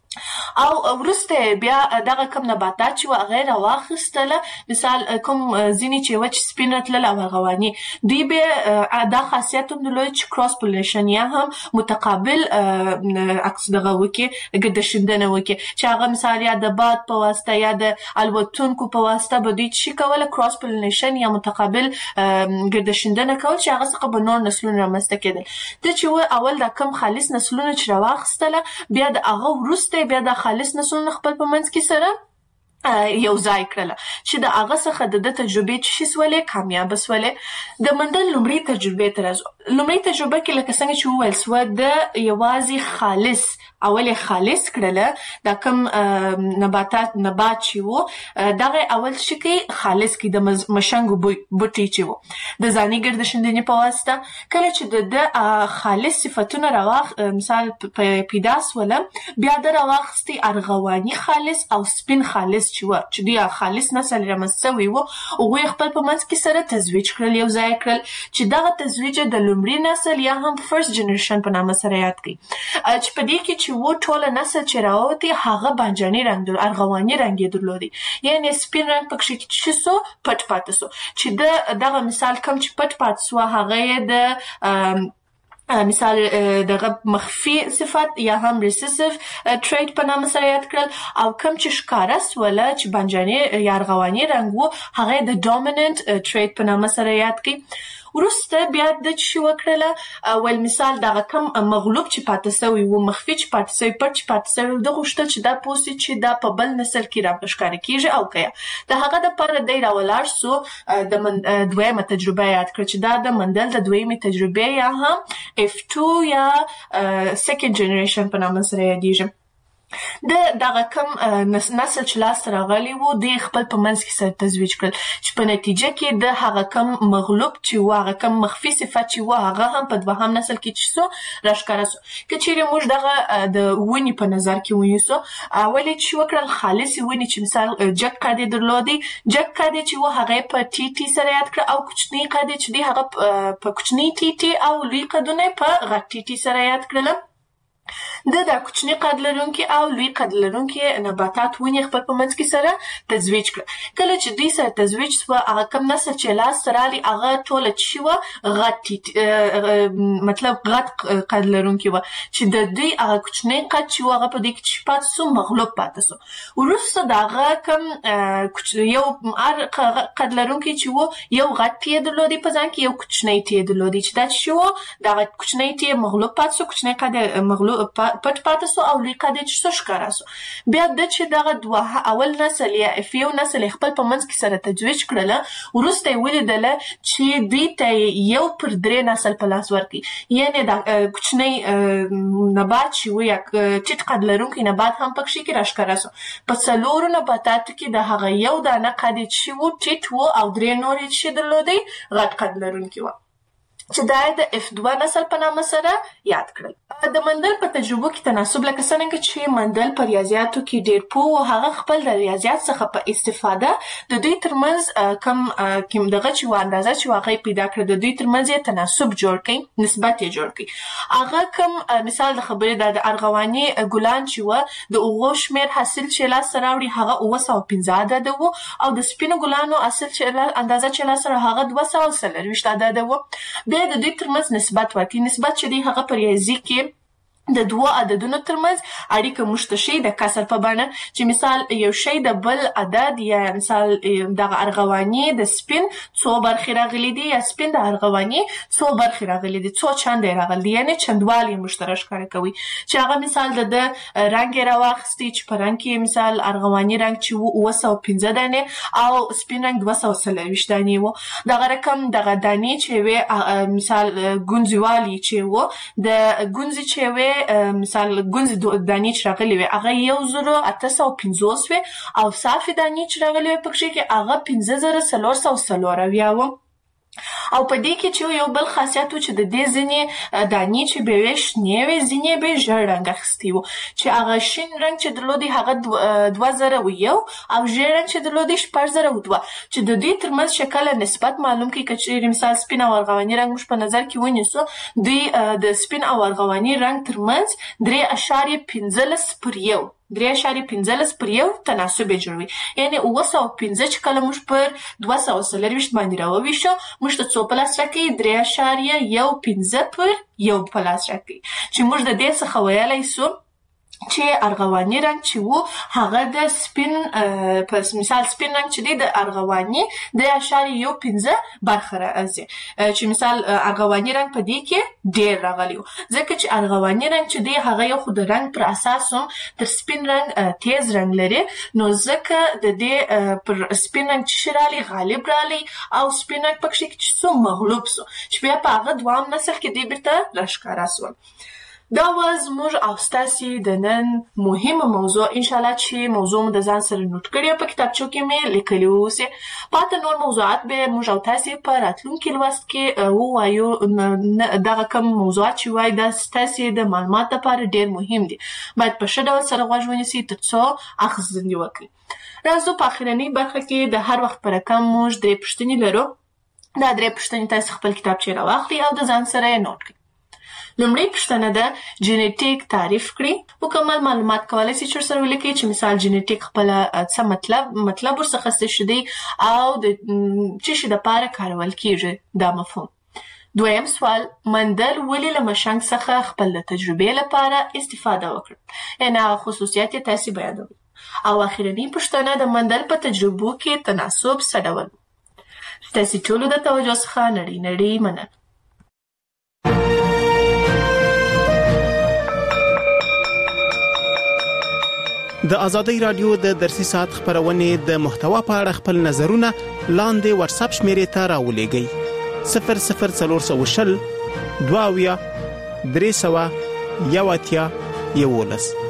او وروسته بیا دغه کوم نباتات چې هغه راواخیستله مثال کوم ځینې چې وچ سپین راتلل او ارغواني دوی به دا خاصیت هم درلود چې کراس پولینیشن یا هم متقابل عکس دغه وکړي ګردشندنه وکړي چې هغه مثال یا د باد په واسطه یا د الوتونکو په واسطه به دوی چې کوله کراس پولینیشن یا متقابل ګردشندنه کول چې هغه څخه به نور نسلونه رامنځته کېدل د چې اول دا کم خالص نسلونه چې راواخیستله بیا د هغه وروسته بیا د خالص نسلونه خپل په منځ کې سره یو ځای کړله چې د هغه څخه د تجربې چې سولې کامیاب سولې. د مندل لومړی تجربه تر لومړی تجربه کې لکه څنګه چې وویل سو د یوازې خالص خالص کړله دا کوم نبات چې وو دغه اول شي کې خالص کې د مشنګ بوټي چې وو د ځاني ګردشندنې په واسطه کله چې د خالص صفاتونه راواخ مثال پیدا سوله بیا د راواخستي ارغواني خالص او سپین خالص چې دی خالص نسل رامنځته وو او خپل په منځ کې سره تزویج کړل یو ځای کړل چې دغه تزویج د لومړي نسل یا هم فرست جنریشن په نامه سره یاد کړي چې په دې کې چې وو ټول نسل چې راوتی هغه بانجاني رنگ ارغواني رنگ درلودي یعنی سپین رنگ پکې چې سو پټ پاتې سو چې دغه مثال کم چې پټ پاتې سو هغه د مثال دغه مخفي صفات یا هم ریسیسیو ټریټ په نامه سره یاد کړل او کوم چې ښکارا سوله چې بانجاني یا ارغواني رنگ وو هغه د ډومیننت ټریټ په نامه سره یاد کړي. ورسته بیا د چې وکړله ول مثال دغه کم مغلوب چې پاتې سوی وو مخفي چې پاتې سوی پټ چې پاتې سوی د غوښتل چې دا پوسټ چې دا په بل نسل کې راپښکار کیږي او کیا د هغه د پر د راولار سو د دویمه تجربه یاد کړ چې دا د مندل د دویمه تجربه یا هم F2 یا second generation په نامه سره یادېږي. دغه کم نسل چې لاس راغلی وو د خپل په منځ کې سره تزویج کړل چې په نتیجه کې د هغه کم مغلوب چې وو هغه کم مخفي صفات چې وو هغه هم په دوهم نسل کې چې سو راښکاره سو. که چیرې موږ دغه د ونی په نظر کې ونیسو اولی چې وکړل خالص ونی چې مثال جګ قاعده درلودي جګ قاعده چې وو هغه په ټي ټي سره یاد کړ او کوچنی قاعده چې دی هغه په کوچنی ټي ټي او لوی قدونه په غټ ټي ټي سره یاد کړل. د کوچنی قد لرونکي او لوی قد لرونکي نباتات ونی خپل په منځ کې سره تزویج کړ. کله چې دوی سره تزویج سو هغه کم نسل چې لاس سره لري هغه ټول چې و غټ مطلب غټ قد لرونکي و چې د دوی هغه کوچنی قد چې هغه په دې کې پات سو مغلوب پات سو. ورسته دغه کم یو قد لرونکي چې و یو غټ تی درلودي په ځان کې یو کوچنی تی درلودي چې دا چې و دغه کوچنی تی مغلوب پات سو کوچنی قد مغلوب پټ پاتې سو او لوی قاعده چې څه ښکارا سو. بیا د چې دغه دوه اول نسل یا یو نسل خپل په منځ کې سره تجویج کړله ورسته ولیدل چې دوی ته یو پر درې نسل په لاس ورکړي یعنی د کوچنی نبات چې وي چې قد لرونکي نبات هم پکې کې راښکارا سو. په څلورو نباتاتو کې د هغه یو دانه قاعده چې وو ټیټ وو او درې نورې چې درلودي غټ قد لرونکي وو چې دا د F2 نسل په نامه سره یاد کړل. د مندل په تجربو کې تناسب لکه څنګه چې مندل په ریاضیاتو کې ډیر پوه هغه خپل د ریاضیات څخه په استفاده د دوی ترمنځ کوم دغه چې اندازه چې واقعي پیدا کړ د دوی ترمنځ یې تناسب جوړ کړي نسبت یې جوړ کړي. هغه کوم مثال د خبرې د ارغواني ګلان چې و د اوغو شمیر حاصل چې لاس سره وړي هغه 915 عدد وو او د سپینو ګلانو حاصل چې اندازه چې لاس سره هغه 240 عدد وو. د دوی ترمنځ نسبت ورکړي نسبت چې دی هغه په ریاضي کې د دوه عددونو ترمنځ اړیکه موږ ته شي د کسر په بڼه چې مثال یو شی د بل عدد یا مثال د ارغواني د سپین څو برخې راغلي دي یا سپین د ارغواني څو برخې راغلي دي څو چاندې راغلي یعنی چندوالي مشترک ښکاره کوي چې هغه مثال د رنگ راواخستي چې په رنگ کې مثال ارغواني رنگ چې 915 دانې او سپین رنگ 240 دانې وو دغه رقم دغه دانې چې وي مثال ګونځوالي چې وو د ګونځي چې وي مثال ګونځ دانې چې راغلي وي هغه 1850 وي او صافي دانې چې راغلي وي پکې کې هغه 5440 وو. او په دې کې چې یو بل خاصیت و چې د دې ځینې دانې چې به وي شنې وي ځینې به ژېړ رنګ اخیستی وو چې هغه شین رنګ چې درلودي هغه 2001 او ژېړ رنګ چې درلودي 4002 چې د دوی ترمنځ شکل نسبت معلوم کړي چې مثال سپین او ارغواني رنګ موږ په نظر کې ونیسو دوی د سپین او ارغواني رنګ ترمنځ 3.15 پر 1 3.15 پر 1 تناسب جوړوي یعنی 915 چې کله موږ پر 240 باندې راوویشو موږ ته څو پلاس راکړي 3.15 پر 1 پلاس راکړي چې موږ د دې څخه ویلای سو چې ارغواني رنګ چې وو هغه د سپین په مثال سپین رنګ چې دی د ارغواني 3.15 برخه راځي چې مثال ارغواني رنګ په دې کې ډیر راغلی ځکه چې ارغواني رنګ چې دی هغه یو خود رنګ پر اساس تر سپین رنګ تیز رنګ لري نو ځکه د دې پر سپین رنګ چې شرالي غالب رالي او سپین رنګ پکې چې څو مغلوب سو چې بیا په هغه دوام نسل کې دی بیرته راښکاره سول دا زموږ او ستاسې د نن مهمه موضوع انشاءالله چې موضوع مو د ځان سره نوٹ کړی په کتابچو کې مې لیکلی اوسې پاته نور موضوعات به موږ او تاسې په راتلونکي لوست کې ووایو دغه کوم موضوعات چې وایي دا ستاسې د معلومات لپاره ډېر مهم دي باید په ښه ډول سره غوږ ونیسئ تر څو اخیستنې وکړئ راځو په اخرنۍ برخه کې د هر وخت په رقم موږ 3 پوښتنې لرو دا 3 پوښتنې تاسې خپل کتابچې راواخلئ او د ځان سره یې نوٹ کړئ لومړی پوښتنه ده جینیټیک تعریف کړئ مکمل معلومات کولای شئ چې سره ولیکئ چې مثال جینیټیک خپل څه مطلب ورڅخه څه شي دی او د څه شي لپاره کارول کیږي دا مفهوم دویم سوال مندل ولې له مشنګ څخه خپل تجربې لپاره استفاده وکړه یعنی هغه خصوصیات یې تاسې بیانوي او اخرنۍ پوښتنه د مندل په تجربو کې تناسب څه ډول تاسې ټولو د توجه څخه نړۍ مننه د ازادۍ رادیو د درسي ساعت خبرونه د محتوا په اړه خپل نظرونه لاندې واتس اپ شمیرې ته راولېږئ 00420 22 300 11